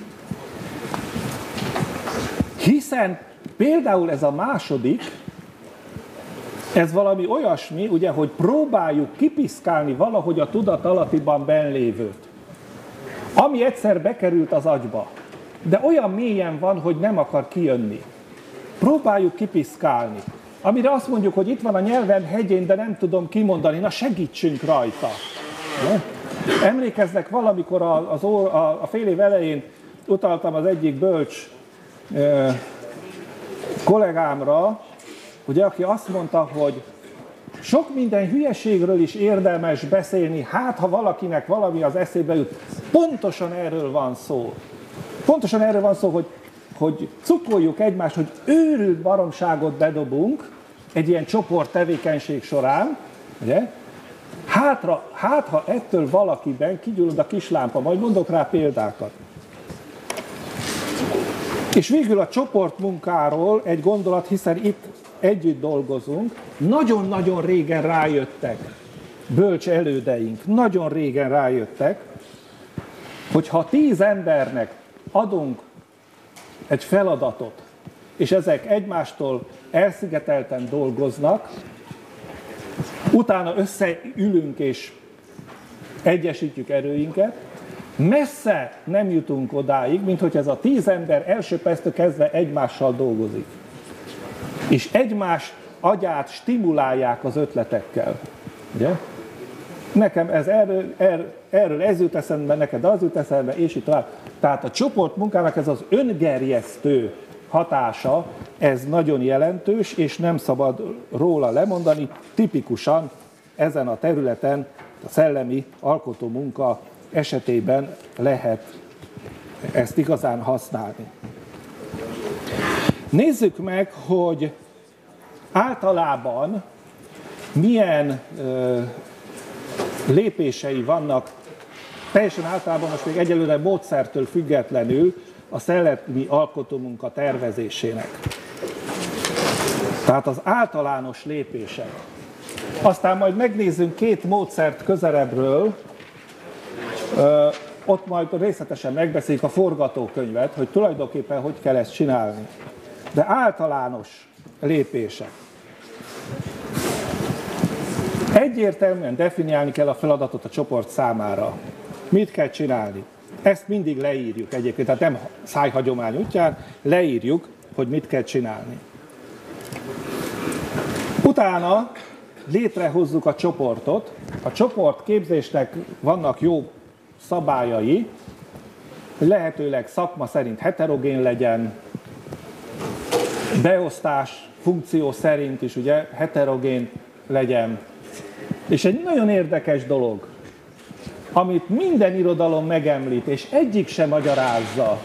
hiszen például ez a második, ez valami olyasmi, ugye, hogy próbáljuk kipiszkálni valahogy a tudatalattiban bennlévőt, ami egyszer bekerült az agyba, de olyan mélyen van, hogy nem akar kijönni. Próbáljuk kipiszkálni. Amire azt mondjuk, hogy itt van a nyelvem hegyén, de nem tudom kimondani, na segítsünk rajta. Ne? Emlékeznek valamikor az ó, a, a fél év elején utaltam az egyik bölcs e, kollégámra, ugye, aki azt mondta, hogy sok minden hülyeségről is érdemes beszélni, hát ha valakinek valami az eszébe jut. Pontosan erről van szó. Pontosan erről van szó, hogy, hogy cukoljuk egymást, hogy őrült baromságot bedobunk egy ilyen csoport tevékenység során, ugye? Hátra, hát ha ettől valakiben kigyullad a kislámpa, majd mondok rá példákat. És végül a csoportmunkáról egy gondolat, hiszen itt együtt dolgozunk, nagyon-nagyon régen rájöttek, bölcs elődeink nagyon régen rájöttek, hogy ha tíz embernek adunk egy feladatot, és ezek egymástól elszigetelten dolgoznak, utána összeülünk és egyesítjük erőinket, messze nem jutunk odáig, mint hogy ez a tíz ember első perctől kezdve egymással dolgozik. És egymás agyát stimulálják az ötletekkel. Ugye? Nekem ez erről, erről, erről ez jut eszembe, neked az jut eszembe, és így tovább. Tehát a csoportmunkának ez az öngerjesztő hatása, ez nagyon jelentős, és nem szabad róla lemondani. Tipikusan ezen a területen a szellemi alkotómunka esetében lehet ezt igazán használni. Nézzük meg, hogy általában milyen ö, lépései vannak, teljesen általában most még egyelőre módszertől függetlenül a szellemi alkotómunka tervezésének. Tehát az általános lépések. Aztán majd megnézzünk két módszert közelebbről, ö, ott majd részletesen megbeszéljük a forgatókönyvet, hogy tulajdonképpen hogy kell ezt csinálni. De általános lépések. Egyértelműen definiálni kell a feladatot a csoport számára. Mit kell csinálni? Ezt mindig leírjuk egyébként, tehát nem szájhagyomány útján, leírjuk, hogy mit kell csinálni. Utána létrehozzuk a csoportot. A csoportképzésnek vannak jó szabályai, hogy lehetőleg szakma szerint heterogén legyen, beosztás funkció szerint is ugye heterogén legyen. És egy nagyon érdekes dolog, amit minden irodalom megemlít, és egyik sem magyarázza.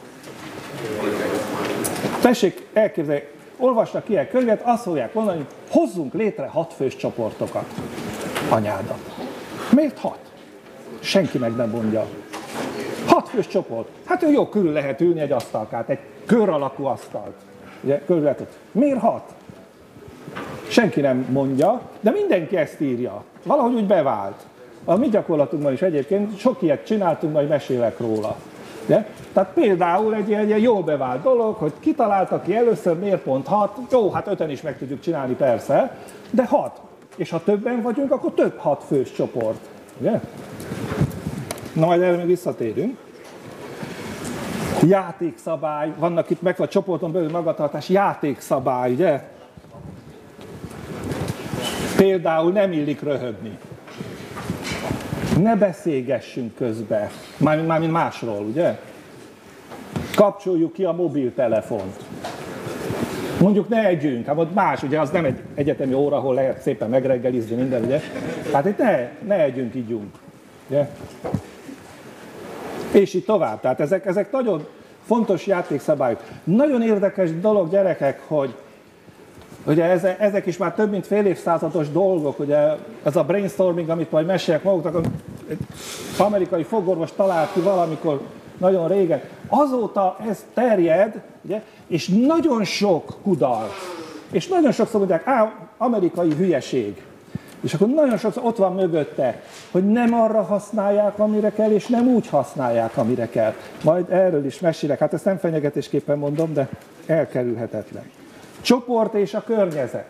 Tessék elképzelni, olvasnak ilyen könyvet, azt fogják mondani, hogy hozzunk létre hatfős csoportokat. Anyádat. Miért hat? Senki meg nem mondja. Hatfős csoport. Hát jó, körül lehet ülni egy asztalkát, egy kör alakú asztalt. Ugye, körül lehet. Miért hat? Senki nem mondja, de mindenki ezt írja. Valahogy úgy bevált. A mi gyakorlatunkban is egyébként sok ilyet csináltunk, majd mesélek róla. De? Tehát például egy ilyen, egy jól bevált dolog, hogy kitalálta ki először, miért pont hat, jó, hát öten is meg tudjuk csinálni persze, de hat. És ha többen vagyunk, akkor több hat fős csoport. Ugye? Na majd erre még visszatérünk. Játékszabály, vannak itt meg a csoporton belül magatartás, játékszabály, ugye? Például nem illik röhögni. Ne beszélgessünk közbe, mármint, mármint másról, ugye? Kapcsoljuk ki a mobiltelefont. Mondjuk ne együnk, hát ott más, ugye az nem egy egyetemi óra, ahol lehet szépen megreggelizni minden, ugye? Hát itt ne, ne együnk, ígyunk, ugye? És így tovább, tehát ezek, ezek nagyon fontos játékszabályok. Nagyon érdekes dolog, gyerekek, hogy ugye ezek is már több mint fél évszázados dolgok, ugye ez a brainstorming, amit majd mesélek maguknak, egy amerikai fogorvos talált ki valamikor nagyon régen. Azóta ez terjed, ugye, és nagyon sok kudarc. És nagyon sokszor mondják, á, amerikai hülyeség. És akkor nagyon sokszor ott van mögötte, hogy nem arra használják, amire kell, és nem úgy használják, amire kell. Majd erről is mesélek. Hát ezt nem fenyegetésképpen mondom, de elkerülhetetlen. Csoport és a környezet.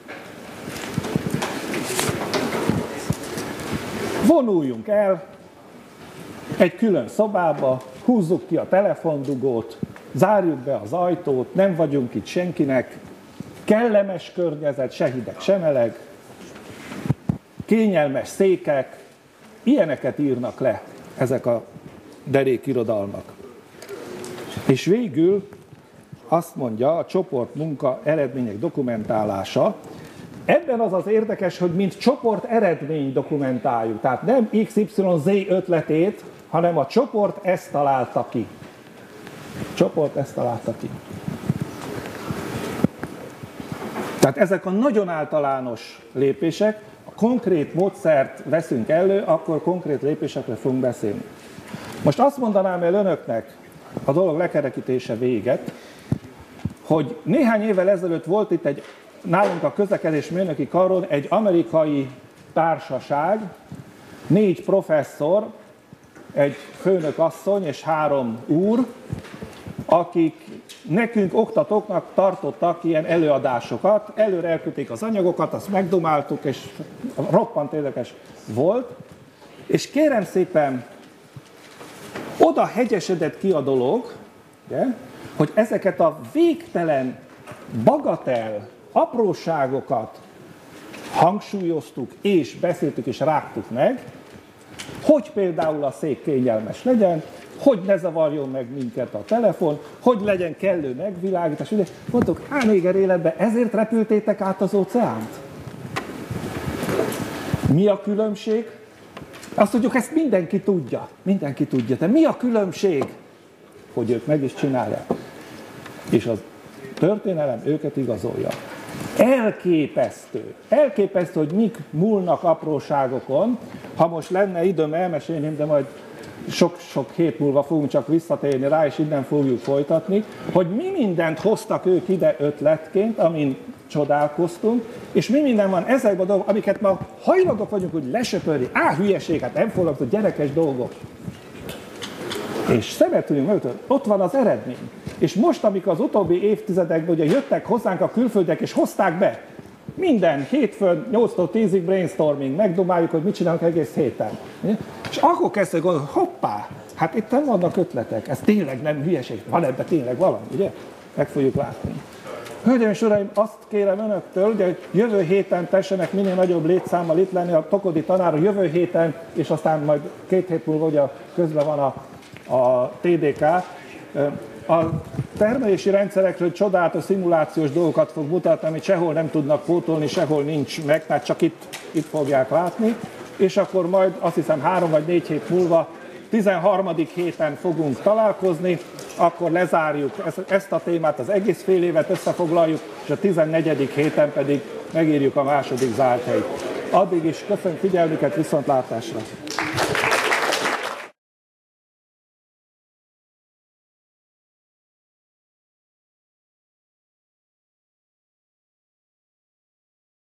Vonuljunk el egy külön szobába, húzzuk ki a telefondugót, zárjuk be az ajtót, nem vagyunk itt senkinek, kellemes környezet, se hideg, se meleg, kényelmes székek, ilyeneket írnak le ezek a derék irodalmak. És végül azt mondja, a csoportmunka eredmények dokumentálása. Ebben az az érdekes, hogy mint csoport eredmény dokumentáljuk. Tehát nem iksz ipszilon zé ötletét, hanem a csoport ezt találta ki. A csoport ezt találta ki. Tehát ezek a nagyon általános lépések, a konkrét módszert veszünk elő, akkor konkrét lépésekre fogunk beszélni. Most azt mondanám el önöknek, a dolog lekerekítése véget, hogy néhány évvel ezelőtt volt itt egy, nálunk a közlekedésmérnöki karon egy amerikai társaság, négy professzor, egy főnök asszony és három úr, akik nekünk oktatóknak tartottak ilyen előadásokat, előre elküldték az anyagokat, azt megdomáltuk, és roppant érdekes volt. És kérem szépen, oda hegyesedett ki a dolog, ugye, hogy ezeket a végtelen, bagatel, apróságokat hangsúlyoztuk, és beszéltük, és rágtuk meg, hogy például a szék kényelmes legyen, hogy ne zavarjon meg minket a telefon, hogy legyen kellő megvilágítás. Mondtuk, hát néger életben ezért repültétek át az óceánt? Mi a különbség? Azt tudjuk, ezt mindenki tudja. Mindenki tudja. De mi a különbség? Hogy ők meg is csinálják. És az történelem őket igazolja. Elképesztő. Elképesztő, hogy mik múlnak apróságokon. Ha most lenne időm elmesélni, de majd sok-sok hét múlva fogunk csak visszatérni rá, és innen fogjuk folytatni, hogy mi mindent hoztak ők ide ötletként, amin csodálkoztunk, és mi minden van ezekben a dolgok, amiket ma hajlandók vagyunk, hogy lesöpörni. Á, hülyeség, hát nem foglalkozó, gyerekes dolgok. És szemet tudjunk meg, ott van az eredmény. És most, amikor az utóbbi évtizedekben ugye jöttek hozzánk a külföldiek, és hozták be, minden hétfőn nyolctól tízig brainstorming, megdumáljuk, hogy mit csinálunk egész héten. És akkor kezdtek gondolni, hoppá, hát itt nem vannak ötletek, ez tényleg nem hülyeség, van ebben tényleg valami, ugye? Meg fogjuk látni. Hölgyeim és uraim, azt kérem önöktől, ugye, hogy jövő héten tessenek minél nagyobb létszámmal itt lenni a Tokodi tanár, jövő héten, és aztán majd két hét múlva ugye közben van a, a té dé ká. A termelési rendszerekről csodálatos szimulációs dolgokat fog mutatni, amit sehol nem tudnak pótolni, sehol nincs meg, tehát csak itt, itt fogják látni. És akkor majd azt hiszem három vagy négy hét múlva, tizenharmadik héten fogunk találkozni, akkor lezárjuk ezt a témát, az egész fél évet összefoglaljuk, és a tizennegyedik héten pedig megírjuk a második zárt helyt. Addig is köszönöm figyelmüket, viszontlátásra!